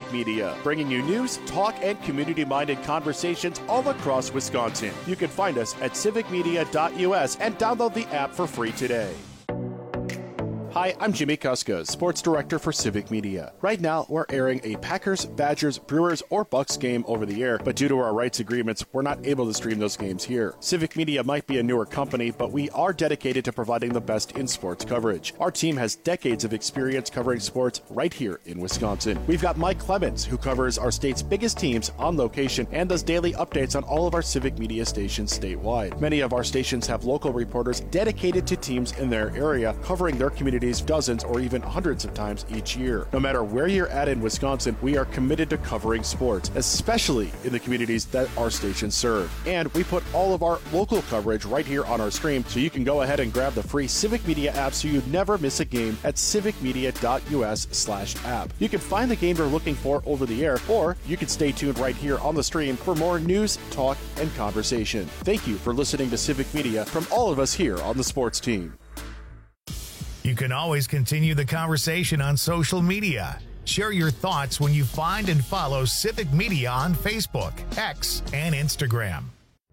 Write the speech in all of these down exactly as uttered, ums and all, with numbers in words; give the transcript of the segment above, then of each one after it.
Civic Media, bringing you news, talk, and community-minded conversations all across Wisconsin. You can find us at civic media dot U S and download the app for free today. Hi, I'm Jimmy Kuska, Sports Director for Civic Media. Right now, we're airing a Packers, Badgers, Brewers, or Bucks game over the air, but due to our rights agreements, we're not able to stream those games here. Civic Media might be a newer company, but we are dedicated to providing the best in sports coverage. Our team has decades of experience covering sports right here in Wisconsin. We've got Mike Clemens, who covers our state's biggest teams on location and does daily updates on all of our Civic Media stations statewide. Many of our stations have local reporters dedicated to teams in their area, covering their community dozens or even hundreds of times each year. No matter where you're at in Wisconsin, we are committed to covering sports, especially in the communities that our stations serve. And we put all of our local coverage right here on our stream, so you can go ahead and grab the free Civic Media app so you never miss a game at civic media dot U S slash app. You can find the game you're looking for over the air, or you can stay tuned right here on the stream for more news, talk, and conversation. Thank you for listening to Civic Media from all of us here on the sports team. You can always continue the conversation on social media. Share your thoughts when you find and follow Civic Media on Facebook, X, and Instagram.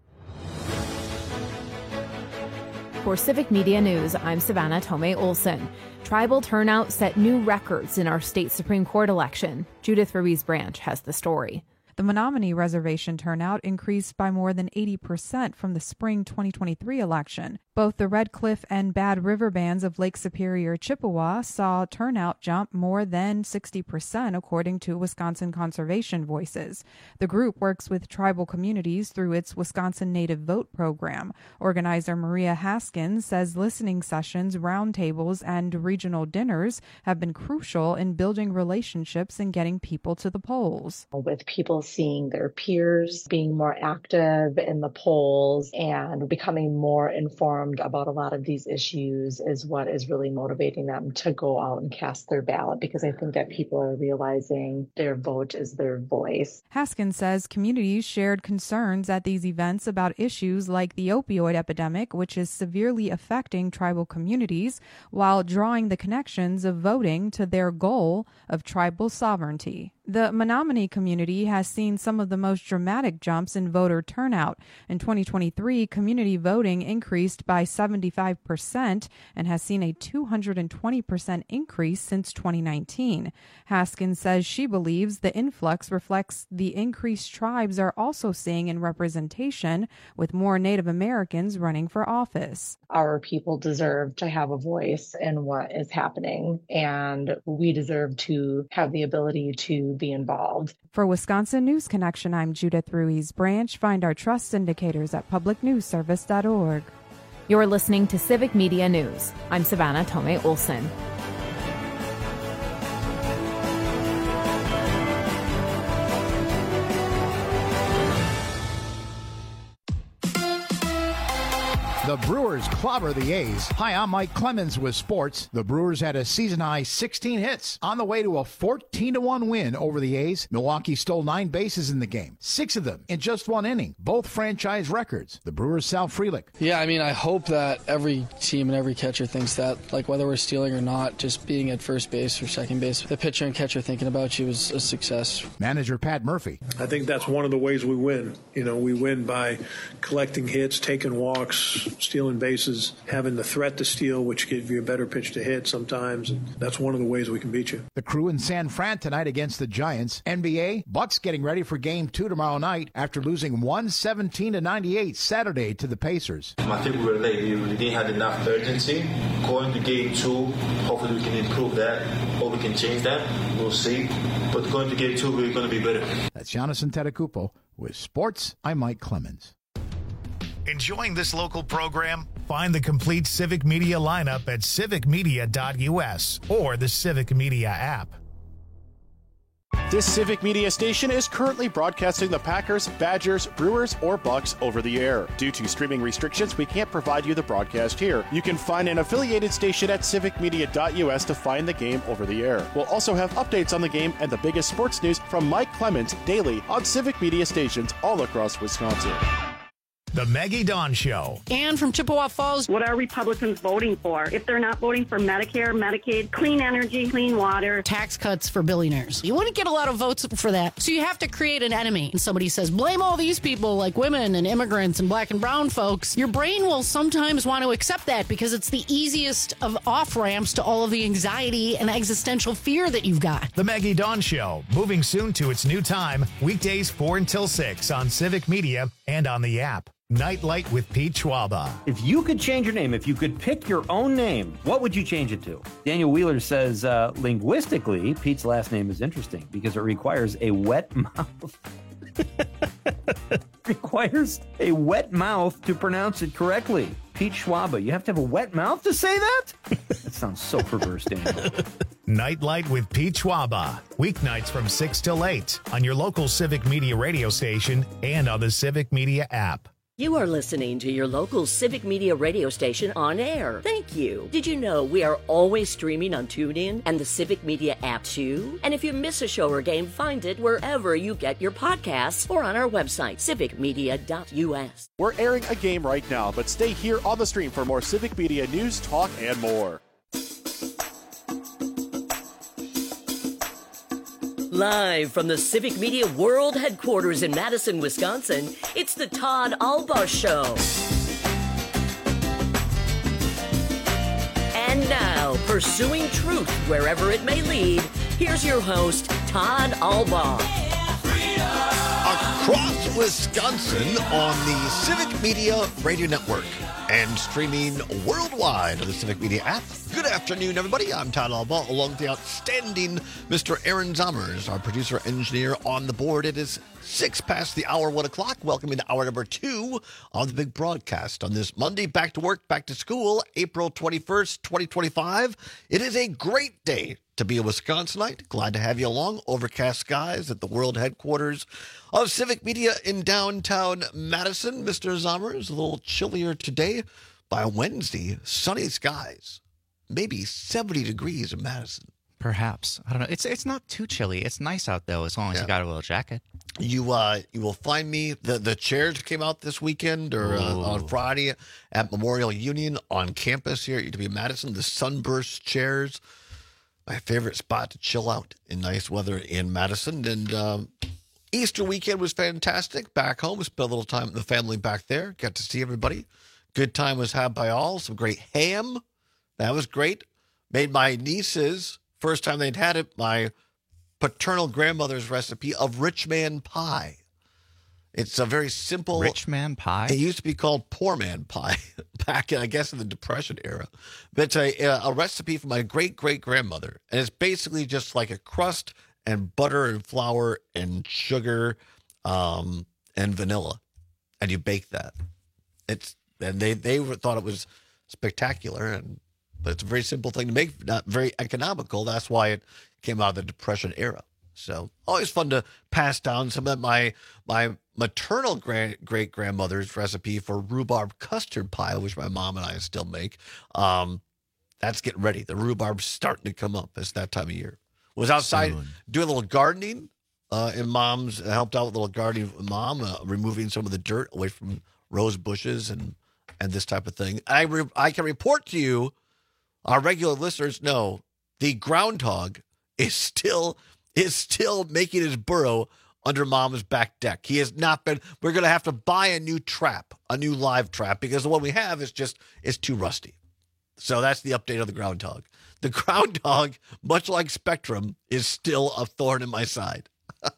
For Civic Media News, I'm Savannah Tomei Olson. Tribal turnout set new records in our state Supreme Court election. Judith Ruiz Branch has the story. The Menominee Reservation turnout increased by more than eighty percent from the spring twenty twenty-three election. Both the Red Cliff and Bad River bands of Lake Superior, Chippewa saw turnout jump more than sixty percent, according to Wisconsin Conservation Voices. The group works with tribal communities through its Wisconsin Native Vote program. Organizer Maria Haskins says listening sessions, roundtables, and regional dinners have been crucial in building relationships and getting people to the polls. With people seeing their peers being more active in the polls and becoming more informed about a lot of these issues is what is really motivating them to go out and cast their ballot, because I think that people are realizing their vote is their voice. Haskins says communities shared concerns at these events about issues like the opioid epidemic, which is severely affecting tribal communities, while drawing the connections of voting to their goal of tribal sovereignty. The Menominee community has seen some of the most dramatic jumps in voter turnout. In twenty twenty-three, community voting increased by seventy-five percent and has seen a two hundred twenty percent increase since twenty nineteen. Haskins says she believes the influx reflects the increased tribes are also seeing in representation, with more Native Americans running for office. Our people deserve to have a voice in what is happening, and we deserve to have the ability to be involved. For Wisconsin News Connection, I'm Judith Ruiz Branch. Find our trust indicators at public news service dot org. You're listening to Civic Media News. I'm Savannah Tomei Olson. The Brewers clobber the A's. Hi, I'm Mike Clemens with sports. The Brewers had a season-high sixteen hits on the way to a fourteen to one win over the A's. Milwaukee stole nine bases in the game, six of them in just one inning, both franchise records. The Brewers' Sal Frelick. Yeah, I mean, I hope that every team and every catcher thinks that, like whether we're stealing or not, just being at first base or second base, the pitcher and catcher thinking about you is a success. Manager Pat Murphy. I think that's one of the ways we win. You know, we win by collecting hits, taking walks, stealing bases, having the threat to steal, which gives you a better pitch to hit sometimes. And that's one of the ways we can beat you. The Crew in San Fran tonight against the Giants. N B A, Bucks getting ready for game two tomorrow night after losing one seventeen to ninety-eight Saturday to the Pacers. I think we were late. We really didn't have enough urgency. Going to game two, hopefully we can improve that, or we can change that. We'll see. But going to game two, we're going to be better. That's Giannis Antetokounmpo. With sports, I'm Mike Clemens. Enjoying this local program? Find the complete Civic Media lineup at civic media dot U S or the Civic Media app. This Civic Media station is currently broadcasting the Packers, Badgers, Brewers, or Bucks over the air. Due to streaming restrictions, we can't provide you the broadcast here. You can find an affiliated station at civic media dot U S to find the game over the air. We'll also have updates on the game and the biggest sports news from Mike Clemens daily on Civic Media stations all across Wisconsin. The Maggie Dawn Show. And from Chippewa Falls. What are Republicans voting for? If they're not voting for Medicare, Medicaid, clean energy, clean water. Tax cuts for billionaires. You wouldn't get a lot of votes for that. So you have to create an enemy. And somebody says, blame all these people like women and immigrants and black and brown folks. Your brain will sometimes want to accept that because it's the easiest of off-ramps to all of the anxiety and existential fear that you've got. The Maggie Dawn Show, moving soon to its new time, weekdays four until six on Civic Media and on the app. Nightlight with Pete Schwaba. If you could change your name, if you could pick your own name, what would you change it to? Daniel Wheeler says, uh, linguistically, Pete's last name is interesting because it requires a wet mouth. requires a wet mouth to pronounce it correctly. Pete Schwaba, you have to have a wet mouth to say that? That sounds so perverse, Daniel. Nightlight with Pete Schwaba. Weeknights from six till eight on your local Civic Media radio station and on the Civic Media app. You are listening to your local Civic Media radio station on air. Thank you. Did you know we are always streaming on TuneIn and the Civic Media app too? And if you miss a show or game, find it wherever you get your podcasts or on our website, civic media dot u s. We're airing a game right now, but stay here on the stream for more Civic Media news, talk, and more. Live from the Civic Media World Headquarters in Madison, Wisconsin, it's the Todd Albaugh Show. And now, pursuing truth wherever it may lead, here's your host, Todd Albaugh. Across Wisconsin on the Civic Media Radio Network and streaming worldwide on the Civic Media app. Good afternoon, everybody. I'm Todd Albaugh, along with the outstanding Mister Aaron Zommers, our producer engineer on the board. It is six past the hour, one o'clock. Welcome into hour number two on the big broadcast on this Monday. Back to work, back to school, April twenty-first, twenty twenty-five. It is a great day to be a Wisconsinite. Glad to have you along. Overcast skies at the world headquarters of Civic Media in downtown Madison. Mister Zommers, a little chillier today. By Wednesday, sunny skies. Maybe seventy degrees in Madison. Perhaps. I don't know. It's it's not too chilly. It's nice out, though, as long as yeah. you got a little jacket. You uh, you will find me. The, the chairs came out this weekend or uh, on Friday at Memorial Union on campus here at U W Madison. The Sunburst chairs. My favorite spot to chill out in nice weather in Madison. And um, Easter weekend was fantastic. Back home, spent a little time with the family back there. Got to see everybody. Good time was had by all. Some great ham. That was great. Made my nieces, first time they'd had it, my paternal grandmother's recipe of rich man pie. It's a very simple... Rich man pie? It used to be called poor man pie back, in, I guess, in the Depression era. But it's a, a recipe from my great-great-grandmother. And it's basically just like a crust and butter and flour and sugar um, and vanilla. And you bake that. It's And they, they thought it was spectacular, and but it's a very simple thing to make, not very economical. That's why it came out of the Depression era. So always fun to pass down some of my my maternal grand, great-grandmother's recipe for rhubarb custard pie, which my mom and I still make. Um, that's getting ready. The rhubarb's starting to come up. It's that time of year. Was outside Soon. doing a little gardening uh, in mom's, helped out with a little gardening with mom, uh, removing some of the dirt away from rose bushes and and this type of thing. I re- I can report to you, our regular listeners know, the groundhog is still is still making his burrow under Mom's back deck. He has not been. We're going to have to buy a new trap, a new live trap, because the one we have is just is too rusty. So that's the update of the groundhog. The groundhog, much like Spectrum, is still a thorn in my side.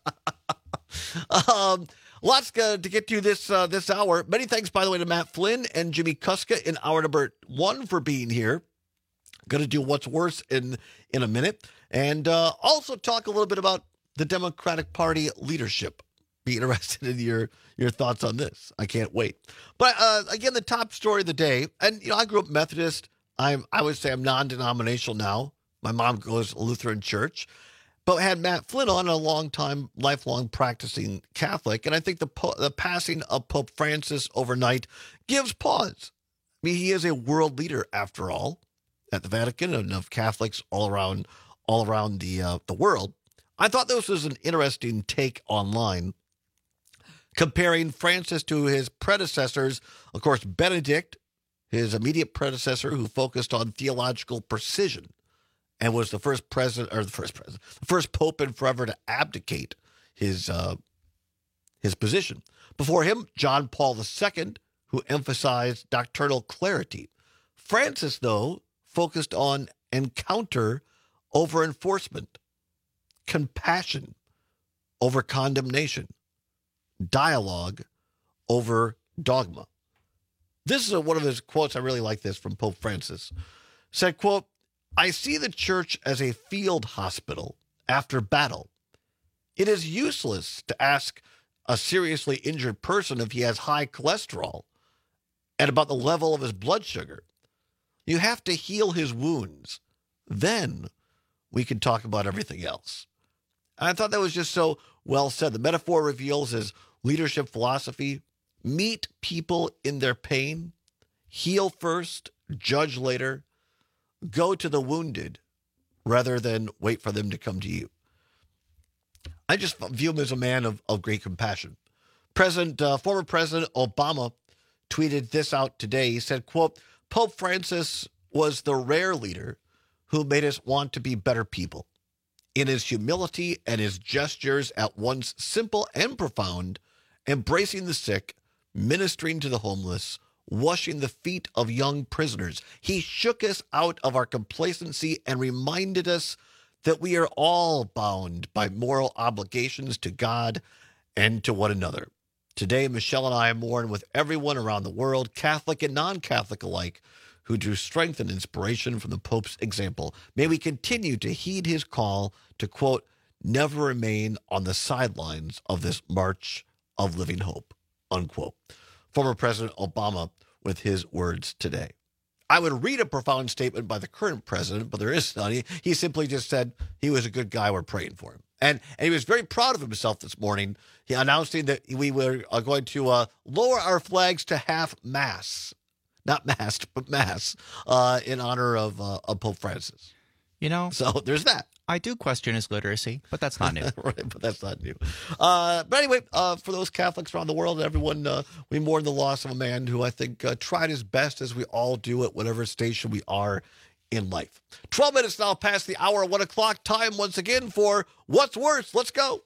um. Lots uh, to get to this uh, this hour. Many thanks, by the way, to Matt Flynn and Jimmy Kuska in hour number one for being here. Going to do what's worse in in a minute, and uh, also talk a little bit about the Democratic Party leadership. Be interested in your your thoughts on this. I can't wait. But uh, again, the top story of the day, and you know, I grew up Methodist. I'm I would say I'm non-denominational now. My mom goes to Lutheran church. But had Matt Flynn on, a long-time, lifelong practicing Catholic, and I think the po- the passing of Pope Francis overnight gives pause. I mean, he is a world leader, after all, at the Vatican and of Catholics all around all around the uh, the world. I thought this was an interesting take online. comparing Francis to his predecessors. Of course, Benedict, his immediate predecessor, who focused on theological precision and was the first president, or the first president, the first pope in forever to abdicate his uh, his position. Before him, John Paul the Second, who emphasized doctrinal clarity. Francis, though, focused on encounter over enforcement, compassion over condemnation, dialogue over dogma. This is a, one of his quotes. I really like this from Pope Francis. Said, quote, "I see the church as a field hospital after battle. It is useless to ask a seriously injured person if he has high cholesterol and about the level of his blood sugar. You have to heal his wounds. Then we can talk about everything else." And I thought that was just so well said. The metaphor reveals his leadership philosophy: meet people in their pain, heal first, judge later, go to the wounded rather than wait for them to come to you. I just view him as a man of, of great compassion. President, uh, former President Obama tweeted this out today. He said, quote, "Pope Francis was the rare leader who made us want to be better people. In his humility and his gestures at once simple and profound, embracing the sick, ministering to the homeless, washing the feet of young prisoners, he shook us out of our complacency and reminded us that we are all bound by moral obligations to God and to one another. Today, Michelle and I mourn with everyone around the world, Catholic and non-Catholic alike, who drew strength and inspiration from the Pope's example. May we continue to heed his call to, quote, never remain on the sidelines of this march of living hope," unquote. Former President Obama with his words today. I would read a profound statement by the current president, but there is none. He, he simply just said he was a good guy. We're praying for him. And, and he was very proud of himself this morning, he announcing that we were uh, going to uh, lower our flags to half mast. Not mast, but mass, uh, in honor of, uh, of Pope Francis. You know, so there's that. I do question his literacy, but that's not new. Right, but that's not new. Uh, but anyway, uh, for those Catholics around the world, everyone, uh, we mourn the loss of a man who I think uh, tried his best, as we all do at whatever station we are in life. twelve minutes now past the hour, one o'clock. Time once again for What's Worse. Let's go.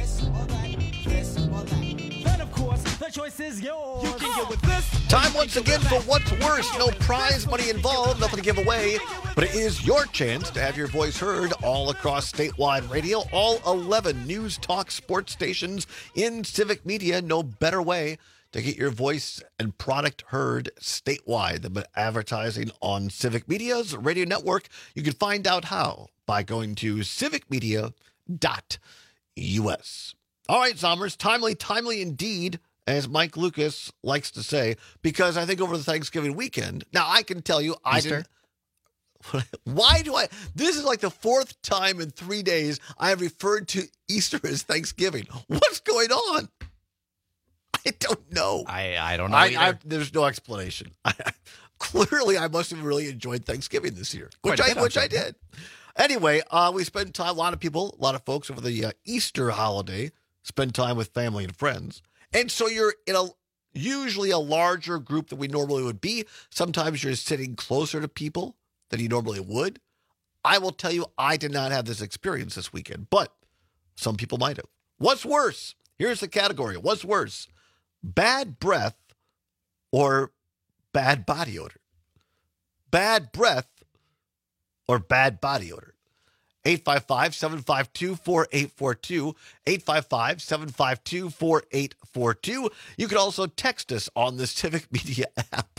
The choice is yours. You can get with this. Time once again for What's Worse. No prize money involved, nothing to give away, but it is your chance to have your voice heard all across statewide radio, all eleven news talk sports stations in Civic Media. No better way to get your voice and product heard statewide than advertising on Civic Media's radio network. You can find out how by going to civic media dot U S. All right, Zommers, timely, timely indeed, as Mike Lucas likes to say, because I think over the Thanksgiving weekend, now I can tell you, I Easter? didn't. Why do I? This is like the fourth time in three days I have referred to Easter as Thanksgiving. What's going on? I don't know. I, I don't know I, either. I, there's no explanation. I, clearly, I must have really enjoyed Thanksgiving this year, which Quite I a bit, which I I'm did. Anyway, uh, we spent time. A lot of people, a lot of folks over the uh, Easter holiday spend time with family and friends, and so you're in a usually a larger group than we normally would be. Sometimes you're sitting closer to people than you normally would. I will tell you, I did not have this experience this weekend, but some people might have. What's worse? Here's the category. What's worse? Bad breath or bad body odor? Bad breath or bad body odor? eight five five, seven five two, four eight four two, eight five five, seven five two, four eight four two. You can also text us on the Civic Media app.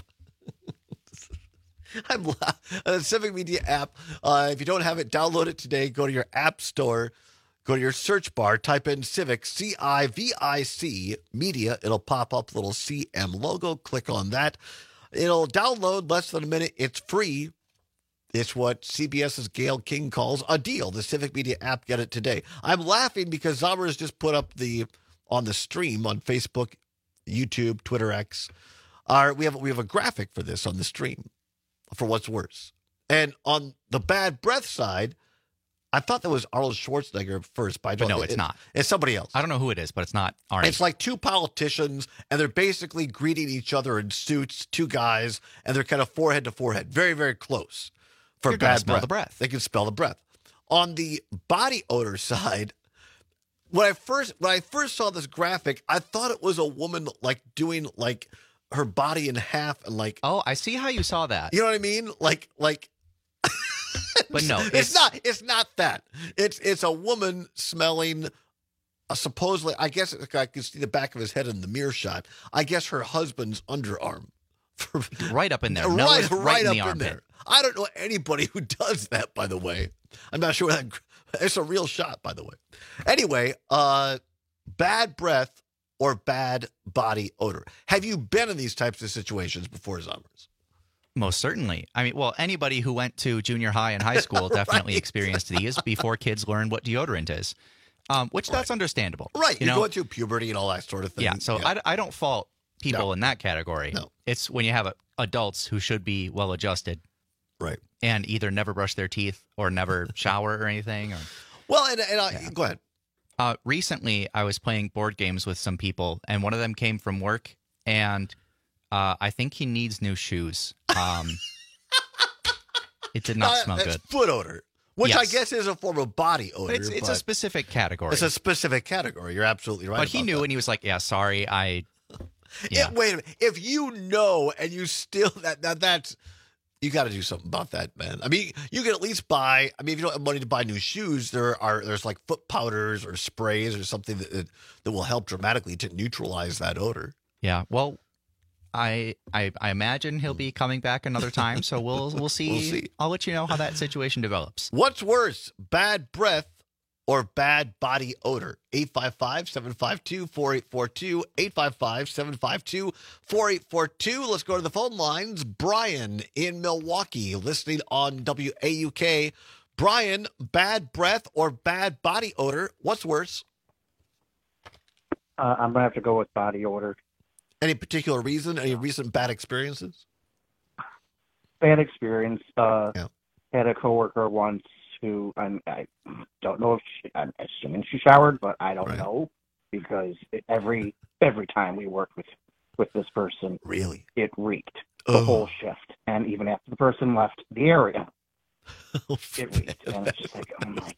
I'm la- the Civic Media app. Uh, if you don't have it, download it today. Go to your app store. Go to your search bar, type in Civic, C I V I C, Media. It'll pop up, little C M logo. Click on that. It'll download less than a minute. It's free. It's what CBS's Gayle King calls a deal. The Civic Media app, get it today. I'm laughing because Zommer has just put up the, on the stream on Facebook, YouTube, Twitter X. Our, we have we have a graphic for this on the stream for What's Worse. And on the bad breath side, I thought that was Arnold Schwarzenegger at first, but, I but don't, no, it's it, not. It's somebody else. I don't know who it is, but it's not Arnie. It's like two politicians, and they're basically greeting each other in suits, two guys, and they're kind of forehead to forehead, very, very close for You're gonna bad smell breath. the breath. They can smell the breath. On the body odor side, when I first when I first saw this graphic, I thought it was a woman like doing like her body in half and like. Oh, I see how you saw that. You know what I mean? Like like. But no, it's, it's, not. It's not that. It's it's a woman smelling. A supposedly, I guess I can see the back of his head in the mirror shot. I guess her husband's underarm, right up in there, right, right, right, right in up the in armpit. there. I don't know anybody who does that. By the way, I'm not sure that it's a real shot. By the way, anyway, uh, bad breath or bad body odor. Have you been in these types of situations before, Zombers? Most certainly. I mean, well, anybody who went to junior high and high school definitely Right. experienced these before kids learned what deodorant is, um, which that's understandable. Right. You You're know? going through puberty and all that sort of thing. Yeah, so I, I don't fault people No. in that category. No. It's when you have uh, adults who should be well adjusted. Right. And either never brush their teeth or never shower or anything. Or, Well, and, and I, Yeah. go ahead. Uh, recently, I was playing board games with some people, and one of them came from work, and uh, I think he needs new shoes. Um, it did not Uh, smell that's good. foot odor, which I Yes. guess is a form of body odor. It's, it's a but specific category. It's a specific category. You're absolutely right. but he about knew, that. and he was like, "Yeah, sorry, I." Yeah. It- wait a minute. If you know and you still that that that's you got to do something about that, man. I mean, you can at least buy. I mean, if you don't have money to buy new shoes, there are there's like foot powders or sprays or something that that, that will help dramatically to neutralize that odor. Yeah. Well, I, I I imagine he'll be coming back another time, so we'll we'll see. We'll see. I'll let you know how that situation develops. What's worse, bad breath or bad body odor? eight five five, seven five two, four eight four two, eight five five, seven five two, four eight four two. Let's go to the phone lines. Brian in Milwaukee, listening on W A U K. Brian, bad breath or bad body odor? What's worse? Uh, I'm going to have to go with body odor. Any particular reason? Any recent bad experiences? Bad experience. Uh, Yeah. Had a coworker once who I'm, I don't know if she, I'm assuming she showered, but I don't Right. know because it, every every time we worked with with this person, Really? it reeked the Oh. whole shift, and even after the person left the area, Oh, it reeked. And it's just like, oh my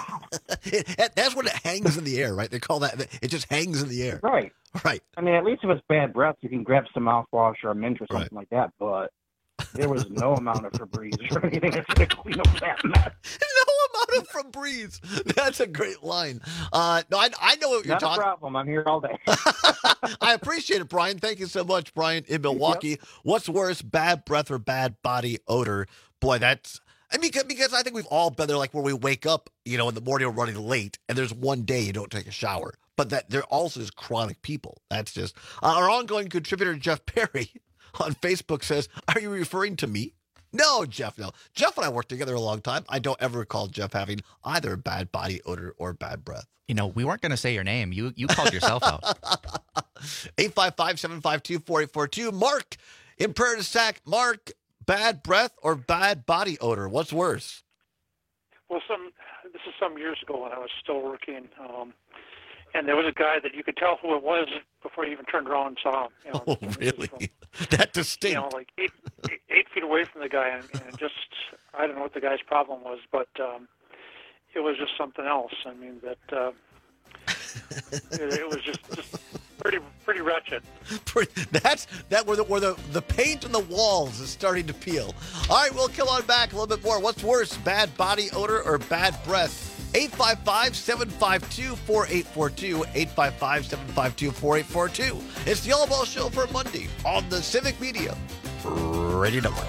It- that's when it hangs in the air, right? They call that, it just hangs in the air. right. Right. I mean, at least if it's bad breath, you can grab some mouthwash or a mint or something like that. But there was no amount of Febreze or anything that's going to clean up that mess. No amount of Febreze. That's a great line. Uh, no, I, I know what you're Not a talking. problem. I'm here all day. I appreciate it, Brian. Thank you so much, Brian in Milwaukee. What's worse, bad breath or bad body odor? Boy, that's. I mean, because, because I think we've all been there, like where we wake up, you know, in the morning, we're running late, and there's one day you don't take a shower. But that there also is chronic people. That's just uh, our ongoing contributor Jeff Perry on Facebook says, "Are you referring to me?" No, Jeff. No, Jeff and I worked together a long time. I don't ever recall Jeff having either bad body odor or bad breath. You know, we weren't going to say your name. You you called yourself out. eight five five, seven five two, four eight four two. Mark in Prairie du Sac. Mark, bad breath or bad body odor? What's worse? Well, some this is some years ago when I was still working, um, and there was a guy that you could tell who it was before you even turned around and saw him. You know, Oh, really? That distinct. you know, like eight, eight, eight feet away from the guy, and, and just I don't know what the guy's problem was, but um, it was just something else. I mean that uh, it, it was just, just pretty pretty wretched. That's that where the where the, the paint on the walls is starting to peel. All right, we'll kill on back a little bit more. What's worse, bad body odor or bad breath? eight five five, seven five two, four eight four two, eight five five, seven five two, four eight four two. It's the Yellow Ball Show for Monday on the Civic Media Radio Network.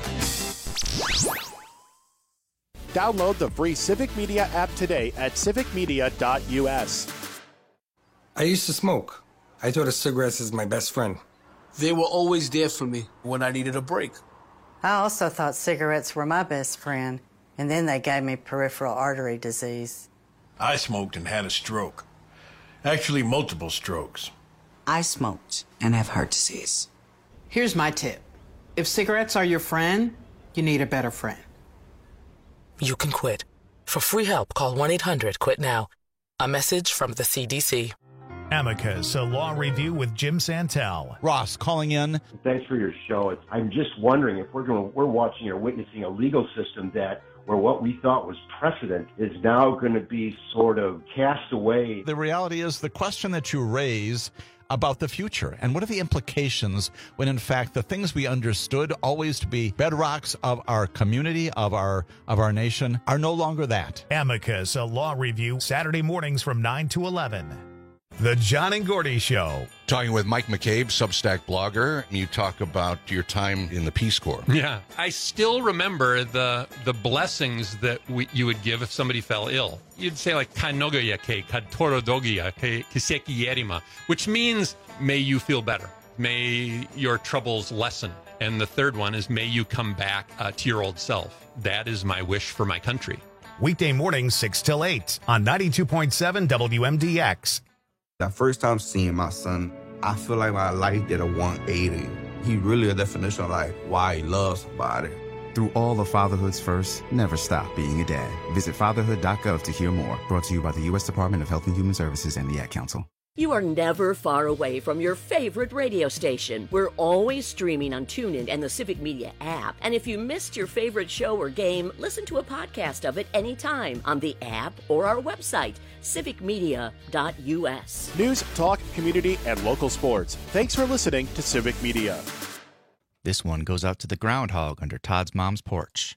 Download the free Civic Media app today at civic media dot u s. I used to smoke. I thought of cigarettes as my best friend. They were always there for me when I needed a break. I also thought cigarettes were my best friend, and then they gave me peripheral artery disease. I smoked and had a stroke. Actually, multiple strokes. I smoked and have heart disease. Here's my tip. If cigarettes are your friend, you need a better friend. You can quit. For free help, call one eight hundred quit now. A message from the C D C. Amicus, a law review with Jim Santel. Ross calling in. Thanks for your show. It's, I'm just wondering if we're going, we're watching or witnessing a legal system that where what we thought was precedent is now going to be sort of cast away. The reality is the question that you raise about the future and what are the implications when in fact the things we understood always to be bedrocks of our community, of our of our nation, are no longer that. Amicus, a law review, Saturday mornings from nine to eleven. The John and Gordy Show. Talking with Mike McCabe, Substack blogger. You talk about your time in the Peace Corps. Yeah. I still remember the the blessings that we, you would give if somebody fell ill. You'd say like, Kanogoya ke katorodogia ke kiseki yerima, which means, may you feel better. May your troubles lessen. And the third one is, may you come back uh, to your old self. That is my wish for my country. Weekday mornings, six till eight on ninety-two point seven W M D X. That first time seeing my son, I feel like my life did a one eighty. He really a definition of like why he loves somebody. Through all of fatherhood's first, never stop being a dad. Visit fatherhood dot gov to hear more. Brought to you by the U S Department of Health and Human Services and the Ad Council. You are never far away from your favorite radio station. We're always streaming on TuneIn and the Civic Media app. And if you missed your favorite show or game, listen to a podcast of it anytime on the app or our website, civic media dot u s. News, talk, community, and local sports. Thanks for listening to Civic Media. This one goes out to the groundhog under Todd's mom's porch.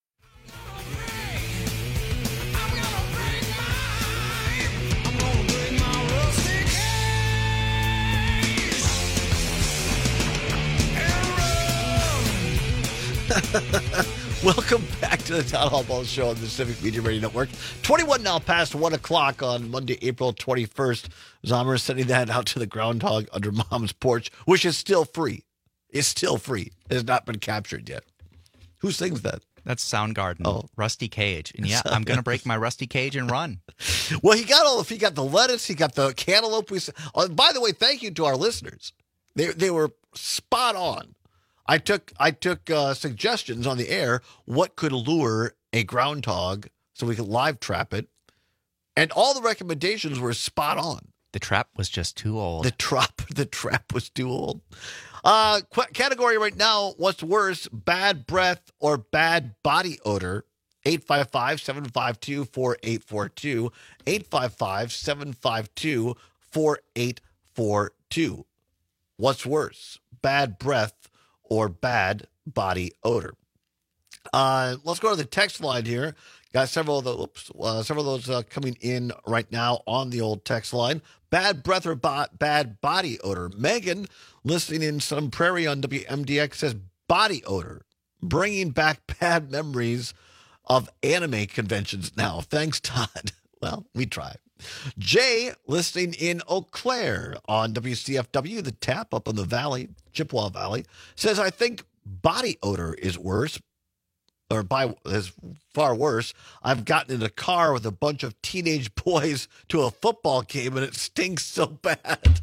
Welcome back to the Town Hall Ball Show on the Civic Media Radio Network. twenty-one now past one o'clock on Monday, April twenty-first. Zomer is sending that out to the groundhog under mom's porch, which is still free. It's still free. It has not been captured yet. Who sings that? That's Soundgarden. Oh. Rusty Cage. And yeah, I'm going to break my rusty cage and run. Well, he got all of, he got the lettuce, he got the cantaloupe. We, oh, by the way, thank you to our listeners. They they were spot on. I took I took uh, suggestions on the air. What could lure a groundhog so we could live trap it? And all the recommendations were spot on. The trap was just too old. The trap, the trap was too old. Uh, qu- category right now, what's worse, bad breath or bad body odor? eight five five, seven five two, four eight four two. eight five five, seven five two, four eight four two. What's worse, bad breath or bad body odor? Uh, let's go to the text line here. Got several of those, oops, uh, several of those uh, coming in right now on the old text line. Bad breath or bo- bad body odor. Megan, listening in Sun Prairie on W M D X, says body odor, bringing back bad memories of anime conventions now. Thanks, Todd. Well, we try. Jay, listening in Eau Claire on W C F W, the tap up in the valley, Chippewa Valley, says, I think body odor is worse, or by is far worse. I've gotten in a car with a bunch of teenage boys to a football game, and it stinks so bad.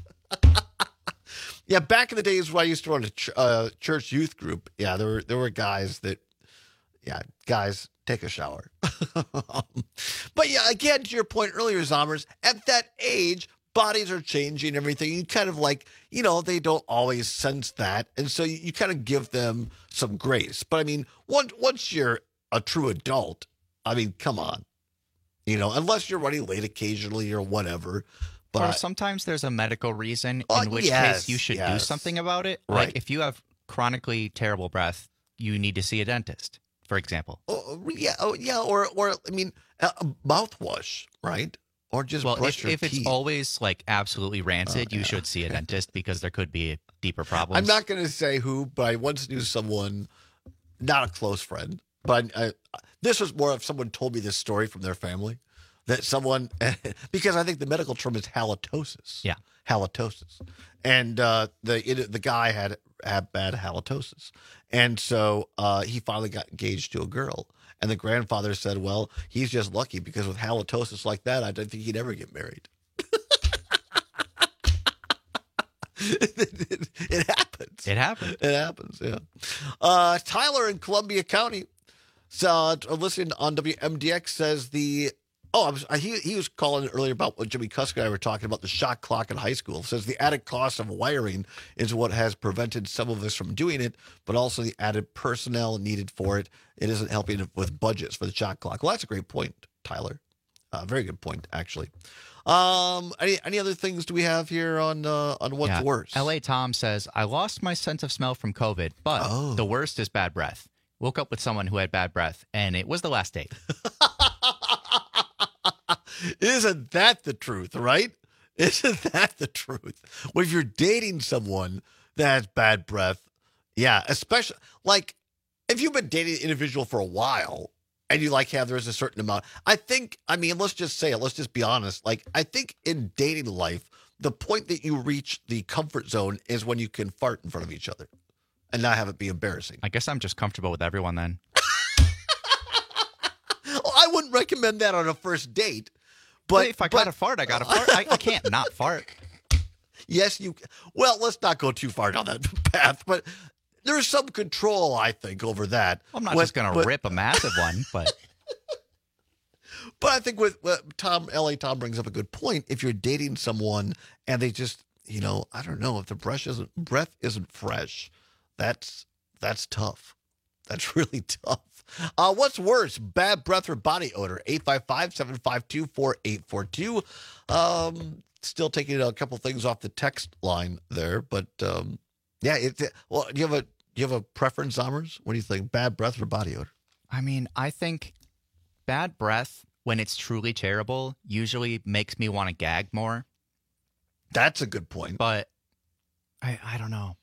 Yeah, back in the days when I used to run a ch- uh, church youth group, yeah, there were there were guys that, yeah, guys, take a shower. But yeah, again, to your point earlier, Zommers, at that age, bodies are changing, everything. You kind of like, you know, they don't always sense that. And so you, you kind of give them some grace. But I mean, once, once you're a true adult, I mean, come on. You know, unless you're running late occasionally or whatever. But or sometimes there's a medical reason, in uh, which yes, case you should yes. do something about it. Right. Like if you have chronically terrible breath, you need to see a dentist, for example. Oh, yeah, oh, yeah, or, or I mean, a mouthwash, right? Or just well, brush if, your if teeth. it's always like absolutely rancid, Oh, you yeah. should see a dentist because there could be deeper problems. I'm not going to say who, but I once knew someone, not a close friend, but I, I, this was more of someone told me this story from their family, that someone, because I think the medical term is halitosis. Yeah. Halitosis. And uh, the it, the guy had, had bad halitosis. And so uh, he finally got engaged to a girl. And the grandfather said, well, he's just lucky because with halitosis like that, I don't think he'd ever get married. it, it, it happens. It happens. It happens, yeah. Uh, Tyler in Columbia County So, uh, listening on W M D X says the oh, I was, I, he he was calling earlier about what Jimmy Cusk and I were talking about the shot clock in high school. Says the added cost of wiring is what has prevented some of us from doing it, but also the added personnel needed for it. It isn't helping with budgets for the shot clock. Well, that's a great point, Tyler. Uh, very good point, actually. Um, any any other things do we have here on uh, on what's yeah. worse? L A Tom says, I lost my sense of smell from COVID, but oh. the worst is bad breath. Woke up with someone who had bad breath, and it was the last date. Isn't that the truth, right? Isn't that the truth? When you're dating someone that has bad breath, yeah, especially, like, if you've been dating an individual for a while, and you like have there's a certain amount. I think, I mean, let's just say it. Let's just be honest. Like, I think in dating life, the point that you reach the comfort zone is when you can fart in front of each other and not have it be embarrassing. I guess I'm just comfortable with everyone then. Well, I wouldn't recommend that on a first date. But well, if I but, got to fart, I got to fart. I, I can't not fart. Yes, you. Well, let's not go too far down that path, but there's some control, I think, over that. I'm not when, just going to rip a massive one, but. But I think with, with Tom, L A Tom brings up a good point. If you're dating someone and they just, you know, I don't know, if the breath isn't breath isn't fresh, that's that's tough. That's really tough. Uh, what's worse, bad breath or body odor? eight five five, seven five two, four eight four two. Um, still taking a couple things off the text line there, but um, yeah. It, it, well, do you have a do you have a preference, Zommers? What do you think, bad breath or body odor? I mean, I think bad breath, when it's truly terrible, usually makes me want to gag more. That's a good point. But I, I don't know.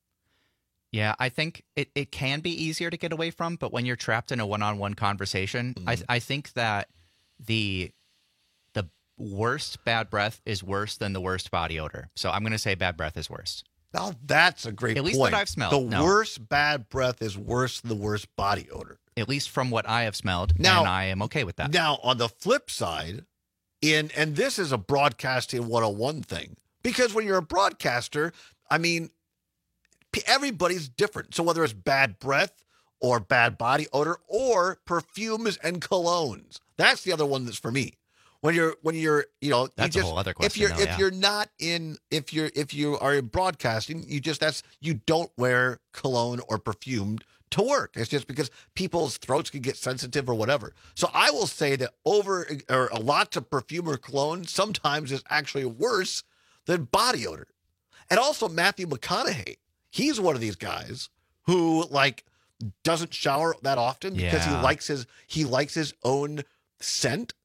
Yeah, I think it, it can be easier to get away from, but when you're trapped in a one-on-one conversation, mm. I I think that the the worst bad breath is worse than the worst body odor. So I'm going to say bad breath is worse. Now, that's a great At point. least what I've smelled. The no. worst bad breath is worse than the worst body odor. At least from what I have smelled, now, and I am okay with that. Now, on the flip side, in and this is a broadcasting one oh one thing, because when you're a broadcaster, I mean, everybody's different. So whether it's bad breath or bad body odor or perfumes and colognes, that's the other one that's for me. When you're, when you're, you know, that's you just, a whole other question. If you're, though, if yeah. you're not in, if you're, if you are in broadcasting, you just that's you don't wear cologne or perfume to work. It's just because people's throats can get sensitive or whatever. So I will say that over or a lot of perfume or cologne sometimes is actually worse than body odor. And also Matthew McConaughey. He's one of these guys who like doesn't shower that often because Yeah. he likes his he likes his own scent.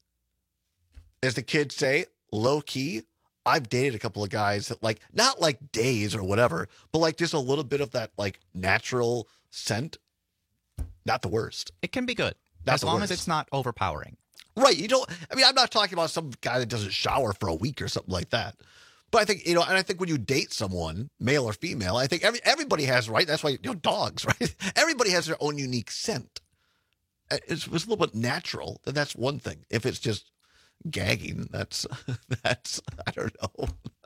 As the kids say, low key. I've dated a couple of guys that like not like days or whatever, but like just a little bit of that like natural scent. Not the worst. It can be good Not as the long worst. as it's not overpowering. Right. You don't, I mean, I'm not talking about some guy that doesn't shower for a week or something like that. But I think, you know, and I think when you date someone, male or female, I think every everybody has, right? That's why, you know, dogs, right? Everybody has their own unique scent. It's, it's a little bit natural. Then that's one thing. If it's just gagging, that's, that's, I don't know.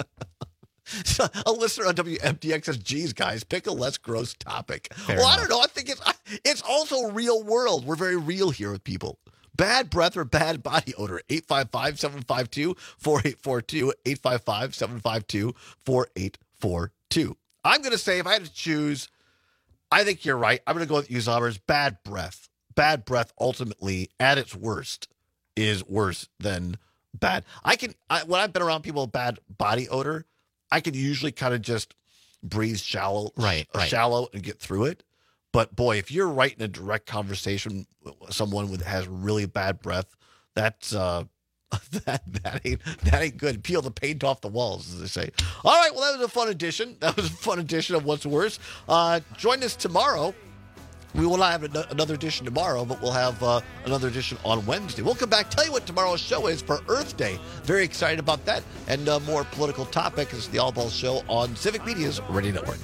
So a listener on W M D X says, geez, guys, pick a less gross topic. Fair well, enough. I don't know. I think it's, it's also real world. We're very real here with people. Bad breath or bad body odor. eight five five, seven five two, four eight four two. eight five five, seven five two, four eight four two. I'm going to say if I had to choose, I think you're right. I'm going to go with you, Zommers. Bad breath. Bad breath ultimately, at its worst, is worse than bad. I can, I, when I've been around people with bad body odor, I can usually kind of just breathe shallow, Right, right. shallow and get through it. But boy, if you're right in a direct conversation with someone with has really bad breath, that's uh, that that ain't that ain't good. Peel the paint off the walls, as they say. All right, well, that was a fun edition. That was a fun edition of What's Worse. Uh, join us tomorrow. We will not have an- another edition tomorrow, but we'll have uh, another edition on Wednesday. We'll come back, tell you what tomorrow's show is for Earth Day. Very excited about that. And uh, more political topic is the All Balls Show on Civic Media's Radio Network.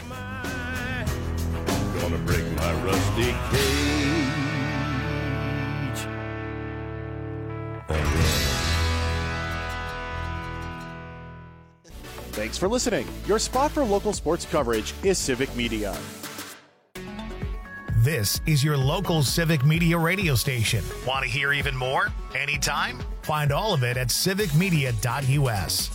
Gonna break my rusty cage again. Thanks for listening. Your spot for local sports coverage is Civic Media. This is your local Civic Media radio station. Want to hear even more? Anytime? Find all of it at civic media dot u s.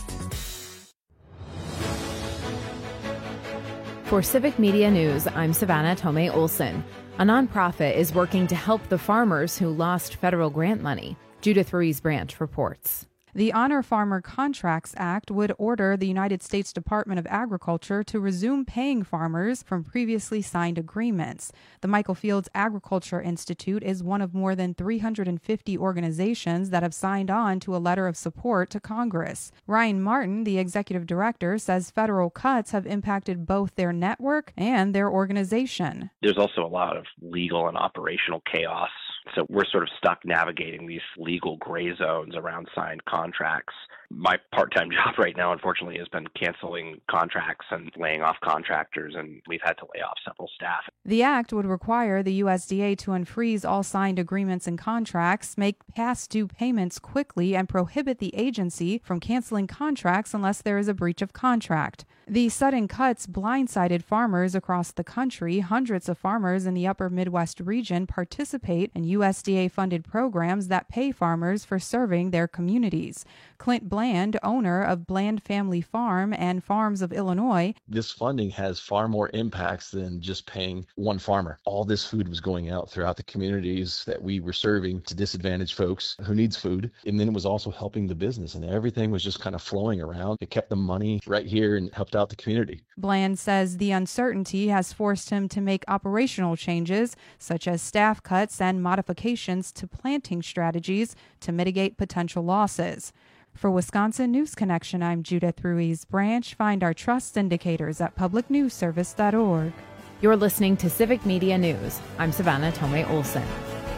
For Civic Media News, I'm Savannah Tomei Olson. A nonprofit is working to help the farmers who lost federal grant money. Judith Ruiz Branch reports. The Honor Farmer Contracts Act would order the United States Department of Agriculture to resume paying farmers from previously signed agreements. The Michael Fields Agriculture Institute is one of more than three hundred fifty organizations that have signed on to a letter of support to Congress. Ryan Martin, the executive director, says federal cuts have impacted both their network and their organization. There's also a lot of legal and operational chaos. So we're sort of stuck navigating these legal gray zones around signed contracts. My part-time job right now, unfortunately, has been canceling contracts and laying off contractors, and we've had to lay off several staff. The act would require the U S D A to unfreeze all signed agreements and contracts, make past due payments quickly, and prohibit the agency from canceling contracts unless there is a breach of contract. The sudden cuts blindsided farmers across the country. Hundreds of farmers in the upper Midwest region participate in U S D A-funded programs that pay farmers for serving their communities. Clint Bland, owner of Bland Family Farm and Farms of Illinois. This funding has far more impacts than just paying one farmer. All this food was going out throughout the communities that we were serving to disadvantaged folks who needs food. And then it was also helping the business, and everything was just kind of flowing around. It kept the money right here and helped out the community. Bland says the uncertainty has forced him to make operational changes, such as staff cuts and modifications to planting strategies to mitigate potential losses. For Wisconsin News Connection, I'm Judith Ruiz Branch. Find our trust indicators at public news service dot org. You're listening to Civic Media News. I'm Savannah Tomei Olson.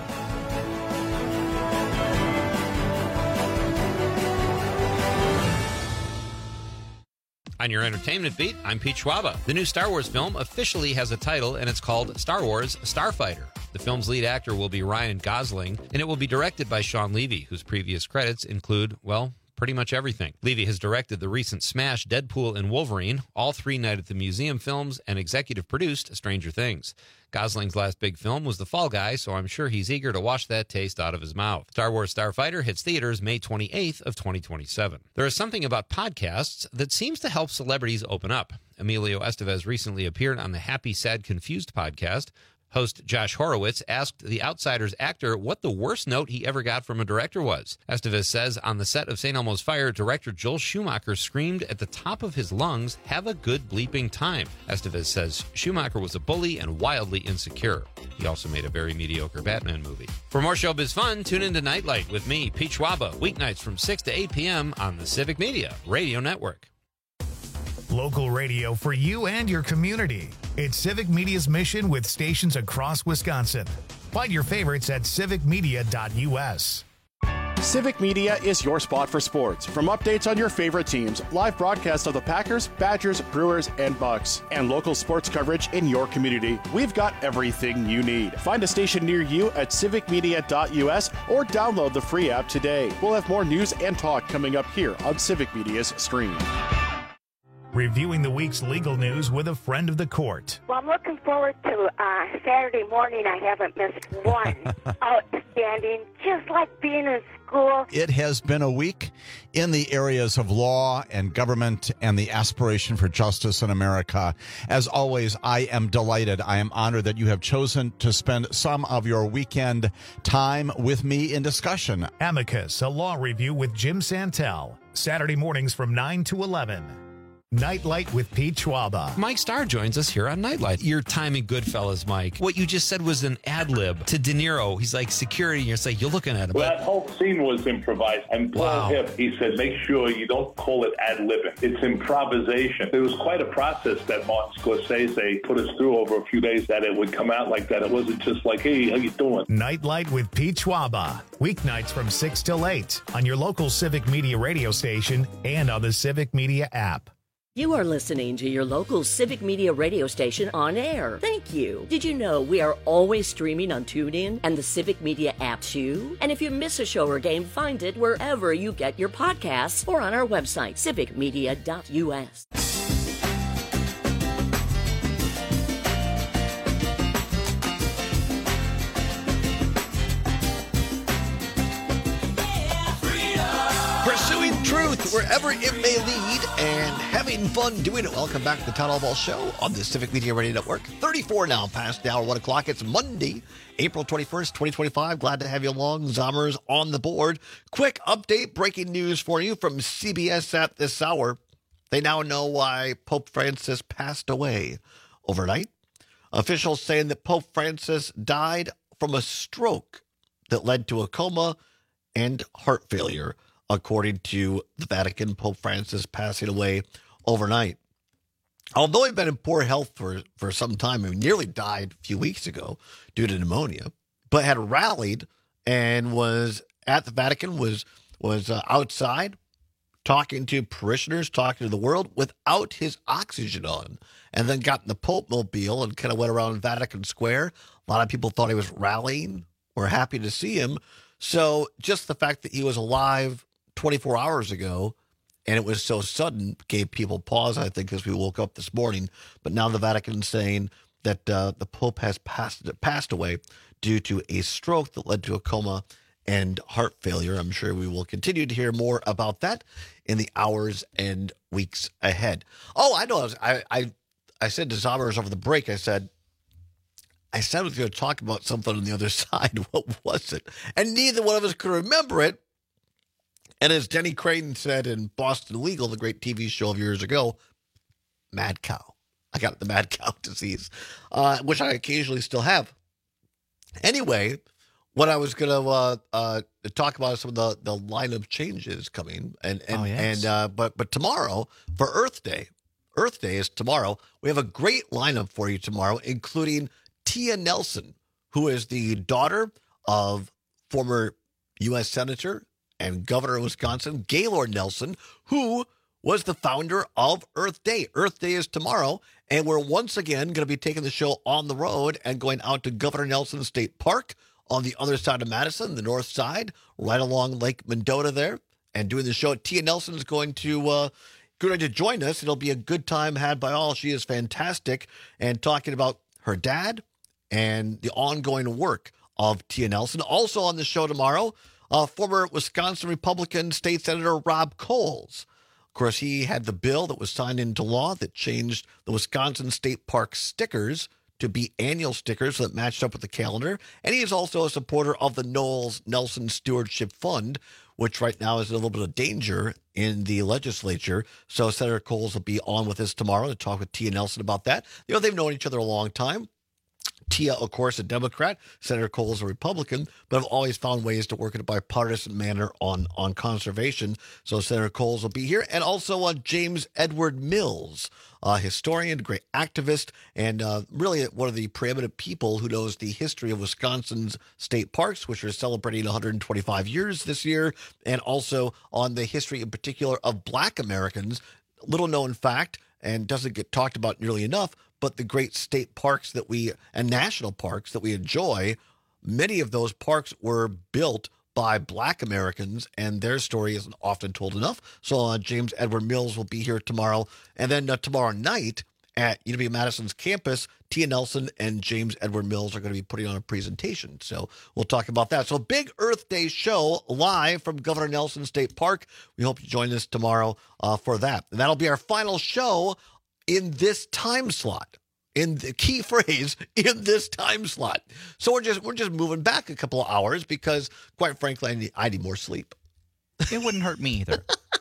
On your entertainment beat, I'm Pete Schwaba. The new Star Wars film officially has a title, and it's called Star Wars Starfighter. The film's lead actor will be Ryan Gosling, and it will be directed by Shawn Levy, whose previous credits include, well, pretty much everything. Levy has directed the recent smash Deadpool and Wolverine, all three Night at the Museum films, and executive produced Stranger Things. Gosling's last big film was The Fall Guy, so I'm sure he's eager to wash that taste out of his mouth. Star Wars Starfighter hits theaters May twenty-eighth of twenty twenty-seven. There is something about podcasts that seems to help celebrities open up. Emilio Estevez recently appeared on the Happy, Sad, Confused podcast. Host Josh Horowitz asked The Outsider's actor what the worst note he ever got from a director was. Estevez says on the set of Saint Elmo's Fire, director Joel Schumacher screamed at the top of his lungs, "Have a good bleeping time." Estevez says Schumacher was a bully and wildly insecure. He also made a very mediocre Batman movie. For more showbiz fun, tune into Nightlight with me, Pete Schwaba, weeknights from six to eight p.m. on the Civic Media Radio Network. Local radio for you and your community. It's Civic Media's mission with stations across Wisconsin. Find your favorites at civic media dot u s. Civic Media is your spot for sports. From updates on your favorite teams, live broadcasts of the Packers, Badgers, Brewers, and Bucks, and local sports coverage in your community, we've got everything you need. Find a station near you at civic media dot u s or download the free app today. We'll have more news and talk coming up here on Civic Media's stream. Reviewing the week's legal news with a friend of the court. Well, I'm looking forward to uh, Saturday morning. I haven't missed one. Outstanding, just like being in school. It has been a week in the areas of law and government and the aspiration for justice in America. As always, I am delighted. I am honored that you have chosen to spend some of your weekend time with me in discussion. Amicus, a law review with Jim Santel. Saturday mornings from nine to eleven. Nightlight with Pete Schwaba. Mike Starr joins us here on Nightlight. Your timing, Goodfellas, Mike. What you just said was an ad lib to De Niro. He's like security, and you're like, you're looking at him. Well, that whole scene was improvised. And Paul Wow. Hipp, he said, make sure you don't call it ad libbing. It's improvisation. It was quite a process that Martin Scorsese put us through over a few days, that it would come out like that. It wasn't just like, hey, how you doing? Nightlight with Pete Schwaba. Weeknights from six till eight on your local Civic Media radio station and on the Civic Media app. You are listening to your local Civic Media radio station on air. Thank you. Did you know we are always streaming on TuneIn and the Civic Media app too? And if you miss a show or game, find it wherever you get your podcasts or on our website, civic media dot u s. wherever it may lead, and having fun doing it. Welcome back to the Town Hall Ball Show on the Civic Media Radio Network. thirty-four now past the hour, one o'clock. It's Monday, April twenty-first, twenty twenty-five. Glad to have you along. Zommers on the board. Quick update, breaking news for you from C B S at this hour. They now know why Pope Francis passed away overnight. Officials saying that Pope Francis died from a stroke that led to a coma and heart failure, according to the Vatican. Pope Francis passing away overnight. Although he'd been in poor health for, for some time, he nearly died a few weeks ago due to pneumonia, but had rallied and was at the Vatican, was, was uh, outside talking to parishioners, talking to the world without his oxygen on, and then got in the Pope Mobile and kind of went around Vatican Square. A lot of people thought he was rallying. We're happy to see him. So just the fact that he was alive twenty-four hours ago and it was so sudden gave people pause, I think, as we woke up this morning. But now the Vatican is saying that uh, the Pope has passed passed away due to a stroke that led to a coma and heart failure. I'm sure we will continue to hear more about that in the hours and weeks ahead. Oh, I know. I was, I, I I said to Zommers over the break, I said, I said I was going to talk about something on the other side. What was it? And neither one of us could remember it. And as Denny Creighton said in Boston Legal, the great T V show of years ago, mad cow. I got the mad cow disease, uh, which I occasionally still have. Anyway, what I was going to uh, uh, talk about is some of the, the lineup changes coming. And and, Oh, yes. and uh, but but tomorrow for Earth Day, Earth Day is tomorrow. We have a great lineup for you tomorrow, including Tia Nelson, who is the daughter of former U S Senator and Governor of Wisconsin, Gaylord Nelson, who was the founder of Earth Day. Earth Day is tomorrow, and we're once again going to be taking the show on the road and going out to Governor Nelson State Park on the other side of Madison, the north side, right along Lake Mendota there, and doing the show. Tia Nelson is going to uh, going to join us. It'll be a good time had by all. She is fantastic, and talking about her dad and the ongoing work of Tia Nelson. Also on the show tomorrow, uh, former Wisconsin Republican State Senator Rob Coles. Of course, he had the bill that was signed into law that changed the Wisconsin State Park stickers to be annual stickers that matched up with the calendar. And he is also a supporter of the Knowles Nelson Stewardship Fund, which right now is in a little bit of danger in the legislature. So Senator Coles will be on with us tomorrow to talk with Tia Nelson about that. You know, they've known each other a long time. Tia, of course, a Democrat, Senator Coles a Republican, but have always found ways to work in a bipartisan manner on, on conservation. So Senator Coles will be here. And also uh, James Edward Mills, a historian, great activist, and uh, really one of the preeminent people who knows the history of Wisconsin's state parks, which are celebrating one hundred twenty-five years this year, and also on the history in particular of Black Americans. Little known fact, and doesn't get talked about nearly enough, but the great state parks that we and national parks that we enjoy, many of those parks were built by Black Americans, and their story isn't often told enough. So uh, James Edward Mills will be here tomorrow. And then uh, tomorrow night at U W Madison's campus, Tia Nelson and James Edward Mills are going to be putting on a presentation. So we'll talk about that. So big Earth Day show live from Governor Nelson State Park. We hope you join us tomorrow uh, for that. And that'll be our final show in this time slot. In the key phrase, in this time slot. So we're just we're just moving back a couple of hours because, quite frankly, I need, I need more sleep. It wouldn't hurt me either.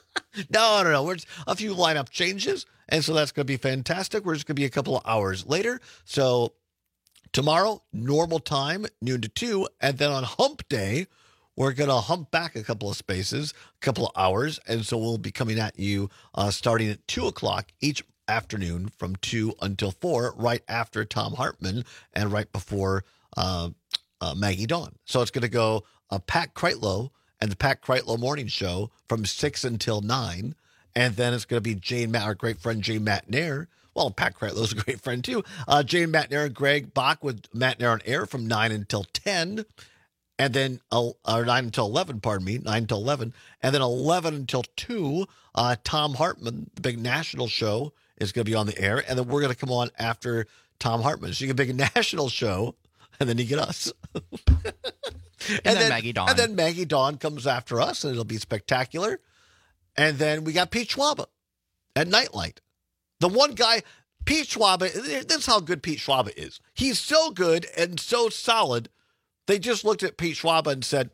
no, no, no. We're just a few lineup changes, and so that's going to be fantastic. We're just going to be a couple of hours later. So tomorrow, normal time, noon to two, and then on Hump Day, we're going to hump back a couple of spaces, a couple of hours, and so we'll be coming at you uh, starting at two o'clock each afternoon from two until four, right after Tom Hartman and right before uh, uh, Maggie Dawn. So it's going to go uh, Pat Kreitlow and the Pat Kreitlow Morning Show from six until nine. And then it's going to be Jane, Matt, our great friend Jane Matnair. Well, Pat Kreitlow's a great friend too. Uh, Jane Matnair and Greg Bach with Matnair on Air from nine until ten. And then, uh, or nine until eleven, pardon me, nine until eleven. And then eleven until two, uh, Tom Hartman, the big national show, is going to be on the air, and then we're going to come on after Tom Hartman. So you get a big national show, and then you get us. and, and then, then Maggie Dawn. And then Maggie Dawn comes after us, and it'll be spectacular. And then we got Pete Schwab at Nightlight. The one guy, Pete Schwab, this is how good Pete Schwab is. He's so good and so solid, they just looked at Pete Schwab and said,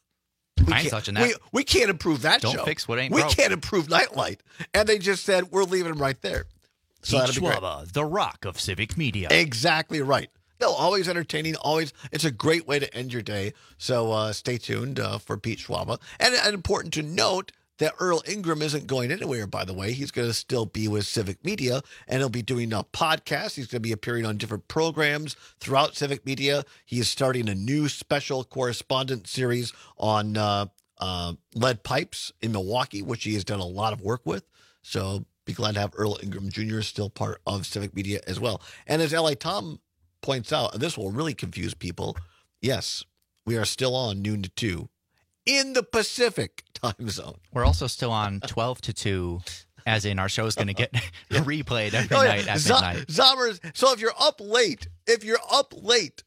we I ain't can't, touching that. We, we can't improve that Don't show. fix what ain't We broke. can't improve Nightlight. And they just said, we're leaving him right there. So Pete that'll be great. Schwab, the rock of civic media. Exactly right. No, always entertaining. Always, it's a great way to end your day. So uh, stay tuned uh, for Pete Schwab. And, and important to note that Earl Ingram isn't going anywhere, by the way. He's going to still be with Civic Media, and he'll be doing a podcast. He's going to be appearing on different programs throughout Civic Media. He is starting a new special correspondent series on uh, uh, lead pipes in Milwaukee, which he has done a lot of work with. So be glad to have Earl Ingram Junior still part of Civic Media as well. And as L A Tom points out, and this will really confuse people, yes, we are still on noon to two in the Pacific time zone. We're also still on twelve to two, as in our show's going to get replayed every Oh, yeah. night at Z- midnight. Zombers, so if you're up late, if you're up late,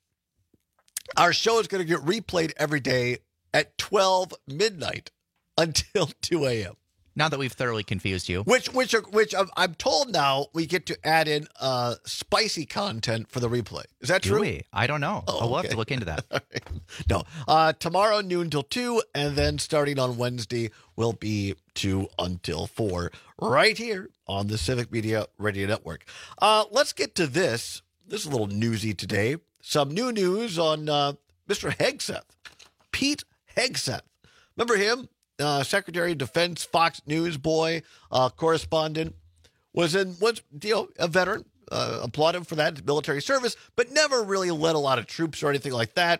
our show is going to get replayed every day at twelve midnight until two a.m. Now that we've thoroughly confused you. Which, which, are, which I'm, I'm told now we get to add in uh, spicy content for the replay. Is that Do true? we? I don't know. Oh, Oh, we'll have okay. to look into that. No. Uh, tomorrow, noon till two, and then starting on Wednesday will be two until four, right here on the Civic Media Radio Network. Uh, let's get to this. This is a little newsy today. Some new news on uh, Mister Hegseth, Pete Hegseth. Remember him? Uh, Secretary of Defense, Fox News boy, uh, correspondent, was in was you know a veteran. Uh, applaud him for that military service, but never really led a lot of troops or anything like that.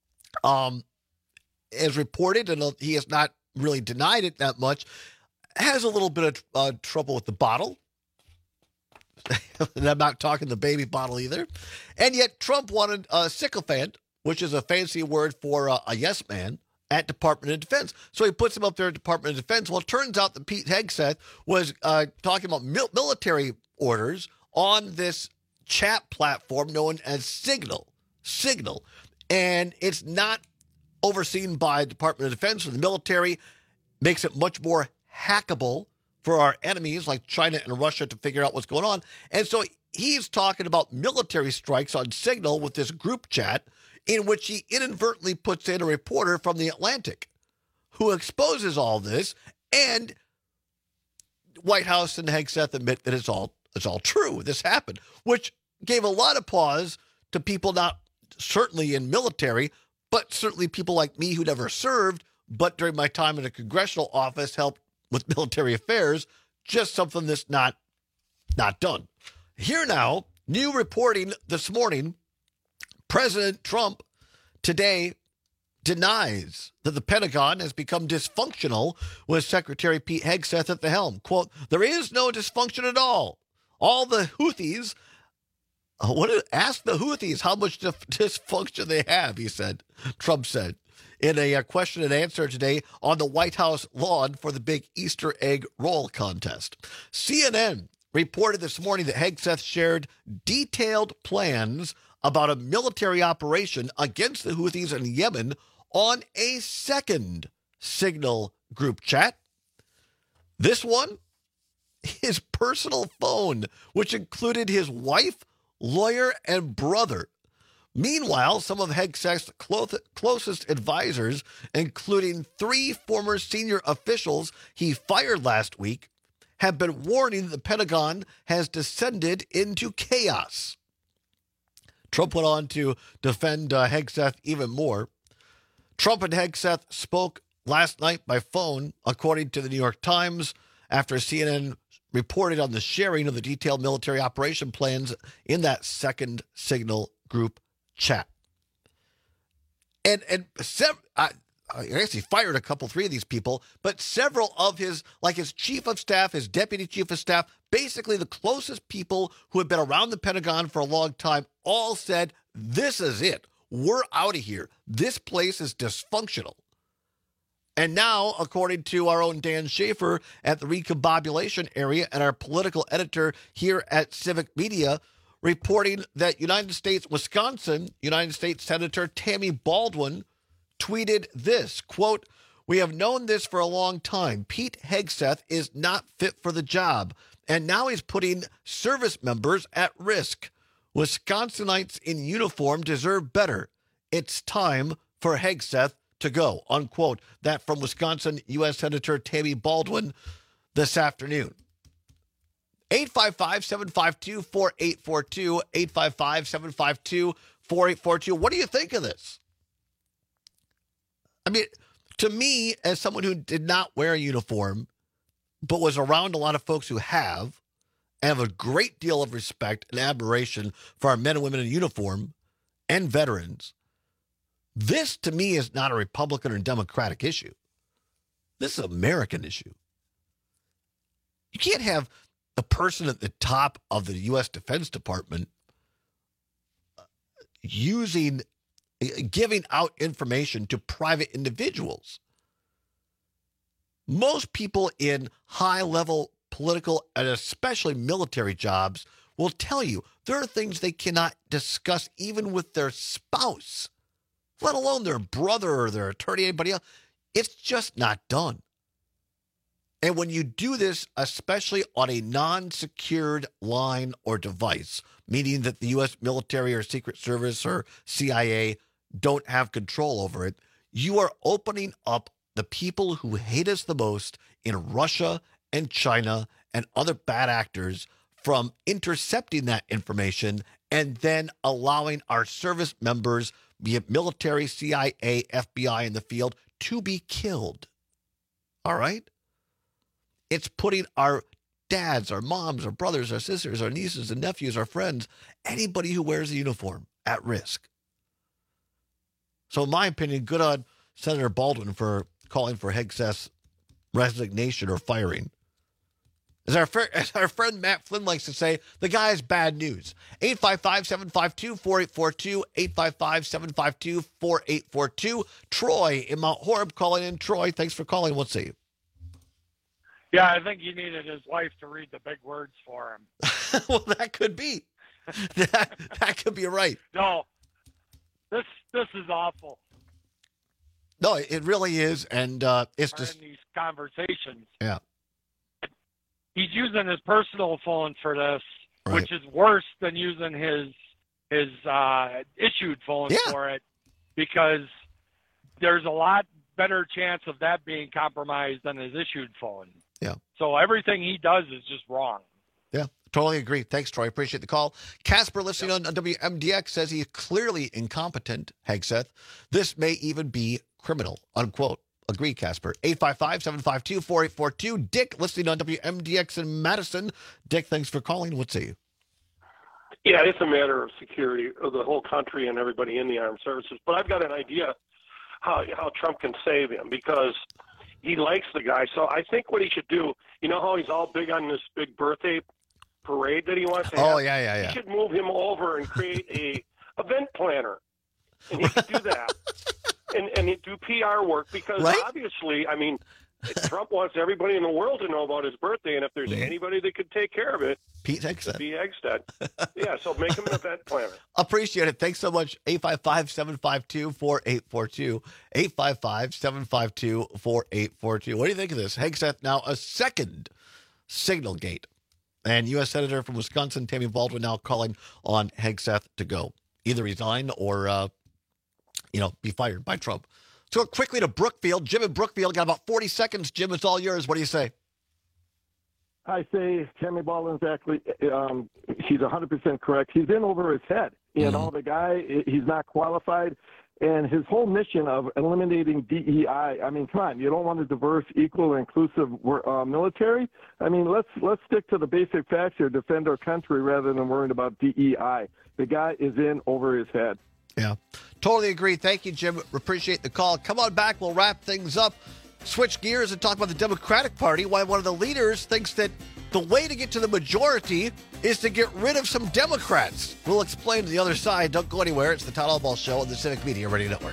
Um, as reported, and he has not really denied it that much, has a little bit of uh, trouble with the bottle. And I'm not talking the baby bottle either. And yet Trump wanted a sycophant, which is a fancy word for uh, a yes man, at Department of Defense. So he puts him up there at Department of Defense. Well, it turns out that Pete Hegseth was uh, talking about mil- military orders on this chat platform known as Signal. Signal. And it's not overseen by Department of Defense or the military. Makes it much more hackable for our enemies like China and Russia to figure out what's going on. And so he's talking about military strikes on Signal with this group chat in which he inadvertently puts in a reporter from The Atlantic who exposes all this, and White House and Hegseth admit that it's all it's all true. This happened, which gave a lot of pause to people not certainly in military, but certainly people like me who never served, but during my time in a congressional office helped with military affairs, just something that's not not done. Here now, new reporting this morning, President Trump today denies that the Pentagon has become dysfunctional with Secretary Pete Hegseth at the helm. Quote, there is no dysfunction at all. All the Houthis, uh, what did, ask the Houthis how much dif- dysfunction they have, he said, Trump said, in a, a question and answer today on the White House lawn for the big Easter egg roll contest. C N N reported this morning that Hegseth shared detailed plans about a military operation against the Houthis in Yemen on a second Signal group chat. This one, his personal phone, which included his wife, lawyer, and brother. Meanwhile, some of Hegseth's clo- closest advisors, including three former senior officials he fired last week, have been warning that the Pentagon has descended into chaos. Trump went on to defend uh, Hegseth even more. Trump and Hegseth spoke last night by phone, according to the New York Times, after C N N reported on the sharing of the detailed military operation plans in that second Signal group chat. And and sev- I, I guess he fired a couple, three of these people, but several of his, like his chief of staff, his deputy chief of staff, basically the closest people who have been around the Pentagon for a long time, all said, this is it. We're out of here. This place is dysfunctional. And now, according to our own Dan Schaefer at the Recombobulation Area and our political editor here at Civic Media, reporting that United States, Wisconsin, United States Senator Tammy Baldwin tweeted this, quote, We have known this for a long time. Pete Hegseth is not fit for the job, and now he's putting service members at risk. Wisconsinites in uniform deserve better. It's time for Hegseth to go, unquote. That from Wisconsin U S Senator Tammy Baldwin this afternoon. eight five five, seven five two, four eight four two, eight five five, seven five two, four eight four two. What do you think of this? I mean, to me, as someone who did not wear a uniform, but was around a lot of folks who have, and have a great deal of respect and admiration for our men and women in uniform and veterans, this, to me, is not a Republican or Democratic issue. This is an American issue. You can't have the person at the top of the U S Defense Department using, giving out information to private individuals. Most people in high-level political and especially military jobs will tell you there are things they cannot discuss even with their spouse, let alone their brother or their attorney, anybody else. It's just not done. And when you do this, especially on a non-secured line or device, meaning that the U S military or Secret Service or C I A don't have control over it, you are opening up the people who hate us the most in Russia and China and other bad actors from intercepting that information and then allowing our service members, be it military, C I A, F B I in the field, to be killed. All right? It's putting our dads, our moms, our brothers, our sisters, our nieces and nephews, our friends, anybody who wears a uniform at risk. So in my opinion, good on Senator Baldwin for calling for Hegseth's resignation or firing. As our, as our friend Matt Flynn likes to say, the guy is bad news. eight five five, seven five two, four eight four two, eight five five, seven five two, four eight four two. Troy in Mount Horeb calling in. Troy, thanks for calling. What's say you? Yeah, I think he needed his wife to read the big words for him. Well, that could be. that, that could be right. No, this this is awful. No, it really is, and uh, it's just in these conversations. Yeah. He's using his personal phone for this, right. which is worse than using his his uh, issued phone yeah. for it, because there's a lot better chance of that being compromised than his issued phone. Yeah. So everything he does is just wrong. Yeah, totally agree. Thanks, Troy. Appreciate the call. Casper, listening yep. on, on W M D X, says he's clearly incompetent, Hegseth. This may even be criminal, unquote. Agree, Casper. eight five five, seven five two, four eight four two. Dick, listening on W M D X in Madison. Dick, thanks for calling. What's say you? Yeah, it's a matter of security of the whole country and everybody in the armed services. But I've got an idea how how Trump can save him, because he likes the guy. So I think what he should do, you know how he's all big on this big birthday parade that he wants to have? Oh, yeah, yeah, yeah. He should move him over and create a event planner. And he could do that. and and he'd do P R work, because right? obviously, I mean, Trump wants everybody in the world to know about his birthday, and if there's mm-hmm. anybody that could take care of it, Pete Hegseth. Pete Hegseth. Yeah, so make him an event planner. Appreciate it. Thanks so much. eight five five, seven five two, four eight four two. eight five five, seven five two, four eight four two. What do you think of this? Hegseth now a second signal gate. And U S Senator from Wisconsin, Tammy Baldwin, now calling on Hegseth to go. Either resign or, uh, you know, be fired by Trump. So quickly to Brookfield. Jim in Brookfield, got about forty seconds. Jim, it's all yours. What do you say? I say Tammy Baldwin's actually, um, he's one hundred percent correct. He's in over his head. You mm-hmm. know, the guy, he's not qualified. And his whole mission of eliminating D E I, I mean, come on, you don't want a diverse, equal, inclusive uh, military? I mean, let's let's stick to the basic facts here, defend our country rather than worrying about D E I. The guy is in over his head. Yeah, totally agree. Thank you, Jim. Appreciate the call. Come on back. We'll wrap things up. Switch gears and talk about the Democratic Party, why one of the leaders thinks that the way to get to the majority is to get rid of some Democrats. We'll explain to the other side. Don't go anywhere. It's the Todd Albaugh Show on the Civic Media Radio Network.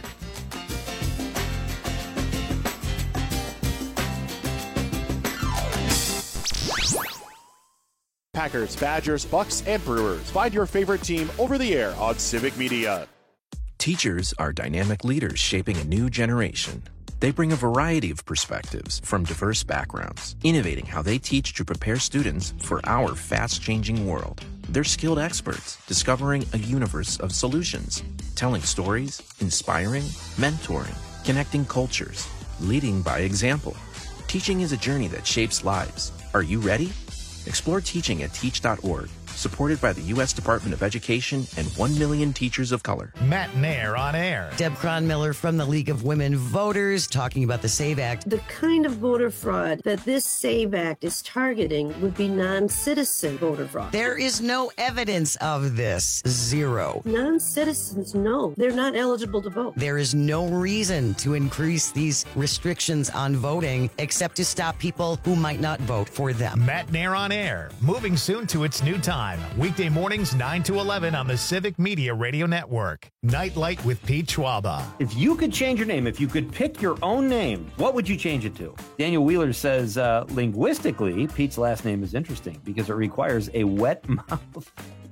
Packers, Badgers, Bucks, and Brewers. Find your favorite team over the air on Civic Media. Teachers are dynamic leaders shaping a new generation. They bring a variety of perspectives from diverse backgrounds, innovating how they teach to prepare students for our fast-changing world. They're skilled experts, discovering a universe of solutions, telling stories, inspiring, mentoring, connecting cultures, leading by example. Teaching is a journey that shapes lives. Are you ready? Explore teaching at teach dot org. Supported by the U S Department of Education and one million teachers of color. Matt Nair on air. Deb Cronmiller from the League of Women Voters talking about the SAVE Act. The kind of voter fraud that this SAVE Act is targeting would be non-citizen voter fraud. There is no evidence of this. Zero. Non-citizens, no. They're not eligible to vote. There is no reason to increase these restrictions on voting except to stop people who might not vote for them. Matt Nair on air. Moving soon to its new time. Weekday mornings nine to eleven on the Civic Media Radio Network. Nightlight with Pete Schwaba. If you could change your name, if you could pick your own name, what would you change it to? Daniel Wheeler says, uh, linguistically, Pete's last name is interesting because it requires a wet mouth.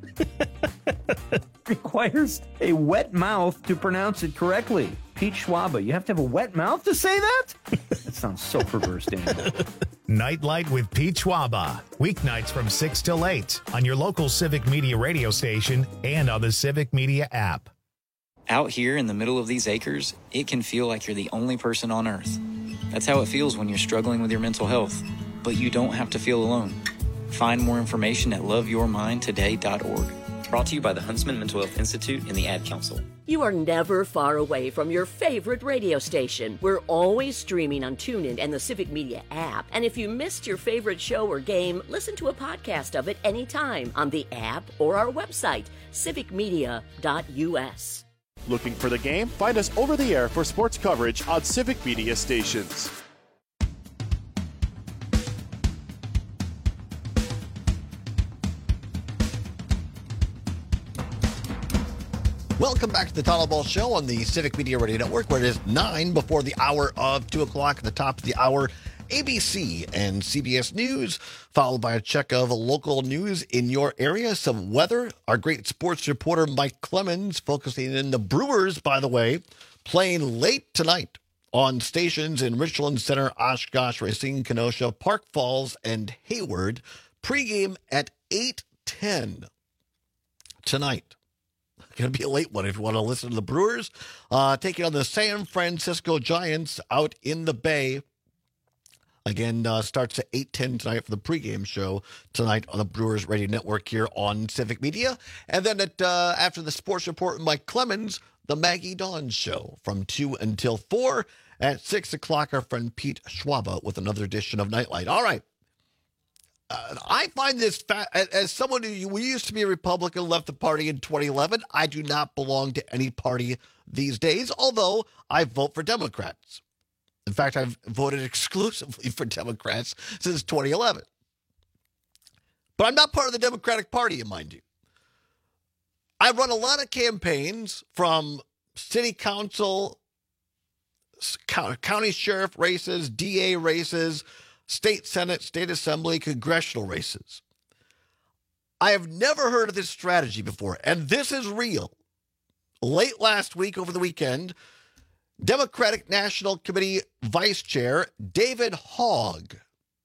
requires a wet mouth to pronounce it correctly. Pete Schwaba, you have to have a wet mouth to say that? That sounds so perverse, Daniel. Nightlight with Pete Schwaba. Weeknights from six till eight on your local Civic Media radio station and on the Civic Media app. Out here in the middle of these acres, it can feel like you're the only person on earth. That's how it feels when you're struggling with your mental health. But you don't have to feel alone. Find more information at love your mind today dot org. Brought to you by the Huntsman Mental Health Institute and the Ad Council. You are never far away from your favorite radio station. We're always streaming on TuneIn and the Civic Media app. And if you missed your favorite show or game, listen to a podcast of it anytime on the app or our website, civic media dot u s. Looking for the game? Find us over the air for sports coverage on Civic Media stations. Welcome back to the Tunnel Ball Show on the Civic Media Radio Network, where it is nine before the hour of two o'clock. At the top of the hour, A B C and C B S News, followed by a check of local news in your area. Some weather. Our great sports reporter, Mike Clemens, focusing in the Brewers, by the way, playing late tonight on stations in Richland Center, Oshkosh, Racine, Kenosha, Park Falls, and Hayward. Pregame at eight ten tonight. Going to be a late one if you want to listen to the Brewers. Uh, taking on the San Francisco Giants out in the Bay. Again, uh, starts at eight ten tonight for the pregame show tonight on the Brewers Radio Network here on Civic Media. And then at uh, after the sports report with Mike Clemens, the Maggie Dawn Show from two until four. At six o'clock, our friend Pete Schwaba with another edition of Nightlight. All right. Uh, I find this, fa- as someone who we used to be a Republican, left the party in twenty eleven, I do not belong to any party these days, although I vote for Democrats. In fact, I've voted exclusively for Democrats since twenty eleven. But I'm not part of the Democratic Party, mind you. I run a lot of campaigns, from city council, county sheriff races, D A races, state senate, state assembly, congressional races. I have never heard of this strategy before, and this is real. Late last week, over the weekend, Democratic National Committee Vice Chair David Hogg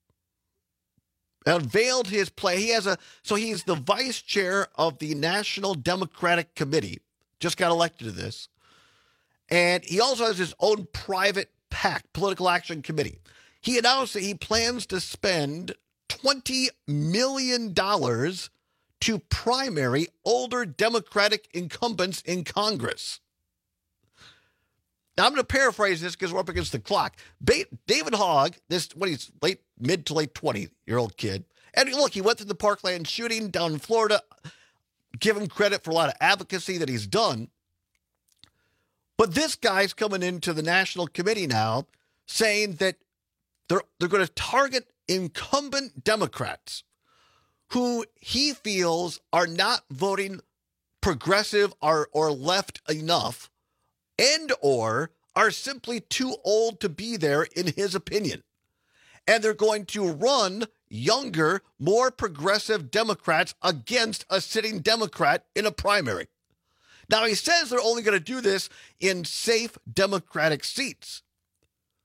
unveiled his play. He has a so he's the vice chair of the National Democratic Committee. Just got elected to this. And he also has his own private PAC, Political Action Committee. He announced that he plans to spend twenty million dollars to primary older Democratic incumbents in Congress. Now, I'm going to paraphrase this because we're up against the clock. Ba- David Hogg, this what he's late, mid to late twenty-year-old kid, and look, he went through the Parkland shooting down in Florida. Give him credit for a lot of advocacy that he's done. But this guy's coming into the National Committee now saying that they're, they're going to target incumbent Democrats who he feels are not voting progressive or, or left enough, and or are simply too old to be there, in his opinion. And they're going to run younger, more progressive Democrats against a sitting Democrat in a primary. Now, he says they're only going to do this in safe Democratic seats.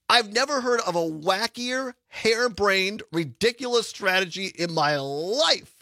I've never heard of a wackier, harebrained, ridiculous strategy in my life.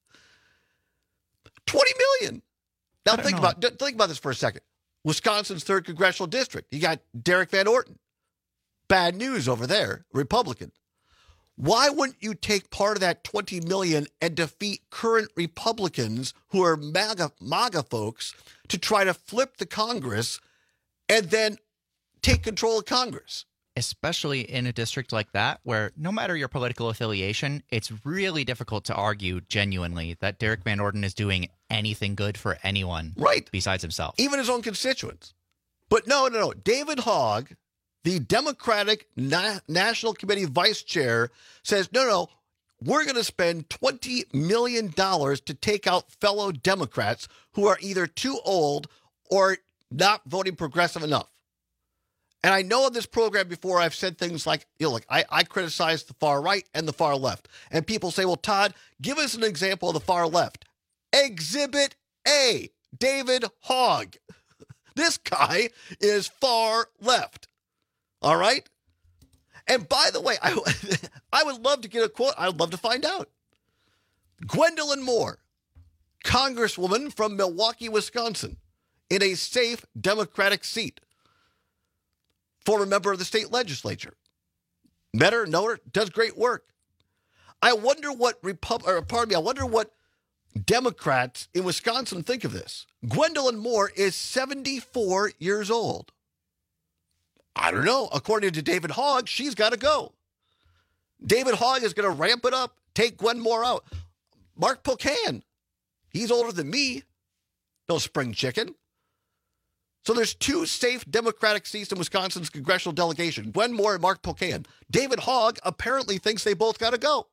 twenty million. Now think know. about think about this for a second. Wisconsin's third congressional district. You got Derek Van Orton. Bad news over there, Republican. Why wouldn't you take part of that twenty million and defeat current Republicans who are MAGA, MAGA folks to try to flip the Congress and then take control of Congress? Especially in a district like that, where no matter your political affiliation, it's really difficult to argue genuinely that Derek Van Orden is doing anything good for anyone right. besides himself. Even his own constituents. But no, no, no. David Hogg, the Democratic Na- National Committee vice chair, says, no, no, we're going to spend twenty million dollars to take out fellow Democrats who are either too old or not voting progressive enough. And I know on this program before I've said things like, you know, like I, I criticize the far right and the far left. And people say, well, Todd, give us an example of the far left. Exhibit A, David Hogg. This guy is far left. All right? And by the way, I, I would love to get a quote. I would love to find out. Gwendolyn Moore, Congresswoman from Milwaukee, Wisconsin, in a safe Democratic seat. Former member of the state legislature. Met her, know her, does great work. I wonder what Repub- or pardon me, I wonder what Democrats in Wisconsin think of this. Gwendolyn Moore is seventy-four years old. I don't know. According to David Hogg, she's got to go. David Hogg is going to ramp it up, take Gwen Moore out. Mark Pocan, he's older than me. No spring chicken. So there's two safe Democratic seats in Wisconsin's congressional delegation, Gwen Moore and Mark Pocan. David Hogg apparently thinks they both got to go.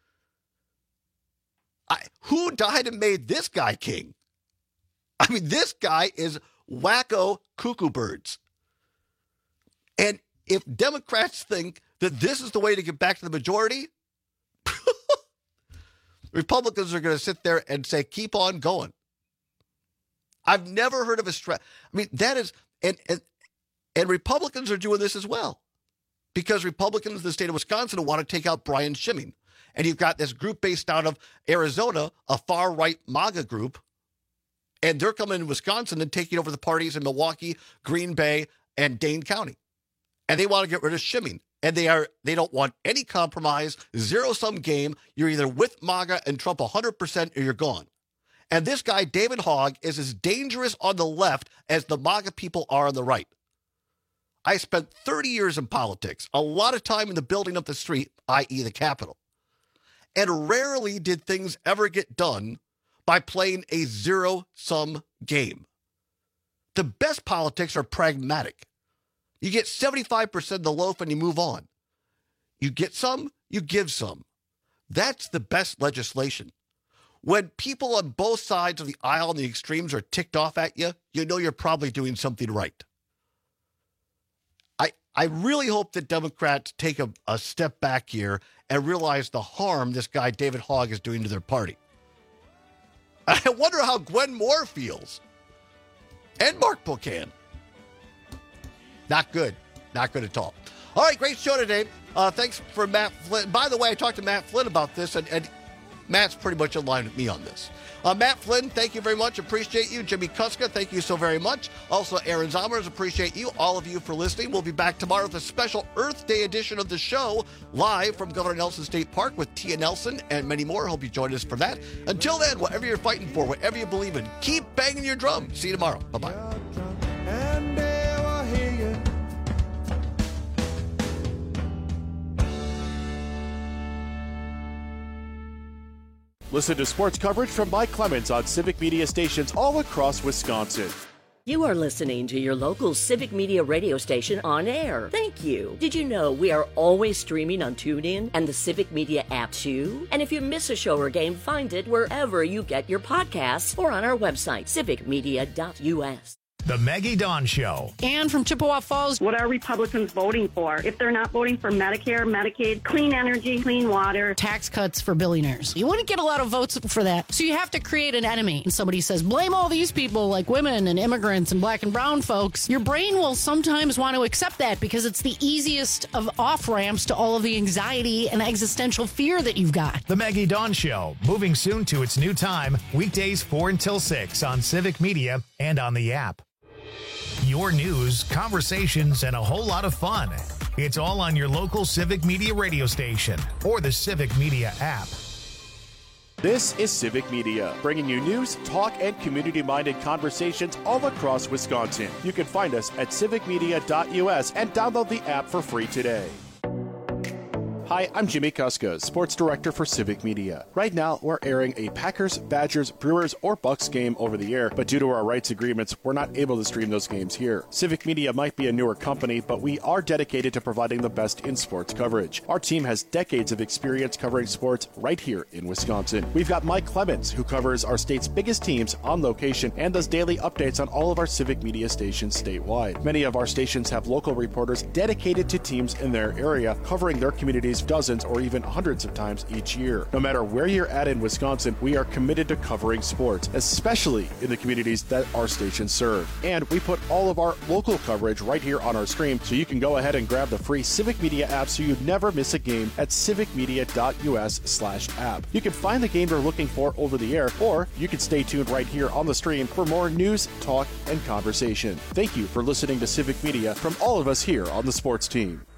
I, who died and made this guy king? I mean, this guy is wacko cuckoo birds. And if Democrats think that this is the way to get back to the majority, Republicans are going to sit there and say, keep on going. I've never heard of a strat. I mean, that is, and, and and Republicans are doing this as well, because Republicans in the state of Wisconsin want to take out Brian Schimming, and you've got this group based out of Arizona, a far right MAGA group, and they're coming in Wisconsin and taking over the parties in Milwaukee, Green Bay, and Dane County, and they want to get rid of Schimming, and they are they don't want any compromise, zero sum game. You're either with MAGA and Trump one hundred percent, or you're gone. And this guy, David Hogg, is as dangerous on the left as the MAGA people are on the right. I spent thirty years in politics, a lot of time in the building up the street, that is the Capitol. And rarely did things ever get done by playing a zero-sum game. The best politics are pragmatic. You get seventy-five percent of the loaf and you move on. You get some, you give some. That's the best legislation. When people on both sides of the aisle and the extremes are ticked off at you, you know you're probably doing something right. I I really hope that Democrats take a, a step back here and realize the harm this guy David Hogg is doing to their party. I wonder how Gwen Moore feels. And Mark Pocan. Not good. Not good at all. All right, great show today. Uh, thanks for Matt Flynn. By the way, I talked to Matt Flynn about this, and, and Matt's pretty much in line with me on this. Uh, Matt Flynn, thank you very much. Appreciate you. Jimmy Kuska, thank you so very much. Also, Aaron Zomers, appreciate you. All of you for listening. We'll be back tomorrow with a special Earth Day edition of the show, live from Governor Nelson State Park with Tia Nelson and many more. Hope you join us for that. Until then, whatever you're fighting for, whatever you believe in, keep banging your drum. See you tomorrow. Bye-bye. Listen to sports coverage from Mike Clemens on Civic Media stations all across Wisconsin. You are listening to your local Civic Media radio station on air. Thank you. Did you know we are always streaming on TuneIn and the Civic Media app too? And if you miss a show or game, find it wherever you get your podcasts or on our website, civic media dot u s. The Maggie Dawn Show. And from Chippewa Falls. What are Republicans voting for? If they're not voting for Medicare, Medicaid, clean energy, clean water, tax cuts for billionaires. You wouldn't get a lot of votes for that. So you have to create an enemy. And somebody says, blame all these people like women and immigrants and black and brown folks. Your brain will sometimes want to accept that because it's the easiest of off-ramps to all of the anxiety and existential fear that you've got. The Maggie Dawn Show, moving soon to its new time, weekdays four until six on Civic Media and on the app. Your news, conversations, and a whole lot of fun. It's all on your local Civic Media radio station or the Civic Media app. This is Civic Media, bringing you news, talk, and community-minded conversations all across Wisconsin. You can find us at civic media dot U S and download the app for free today. Hi, I'm Jimmy Kuska, Sports Director for Civic Media. Right now, we're airing a Packers, Badgers, Brewers, or Bucks game over the air, but due to our rights agreements, we're not able to stream those games here. Civic Media might be a newer company, but we are dedicated to providing the best in sports coverage. Our team has decades of experience covering sports right here in Wisconsin. We've got Mike Clemens, who covers our state's biggest teams on location and does daily updates on all of our Civic Media stations statewide. Many of our stations have local reporters dedicated to teams in their area, covering their communities dozens or even hundreds of times each year. No matter where you're at in Wisconsin, we are committed to covering sports, especially in the communities that our stations serve. And we put all of our local coverage right here on our stream, so you can go ahead and grab the free Civic Media app so you never miss a game at civic media dot U S slash app. You can find the game you're looking for over the air, or you can stay tuned right here on the stream for more news, talk, and conversation. Thank you for listening to Civic Media from all of us here on the sports team.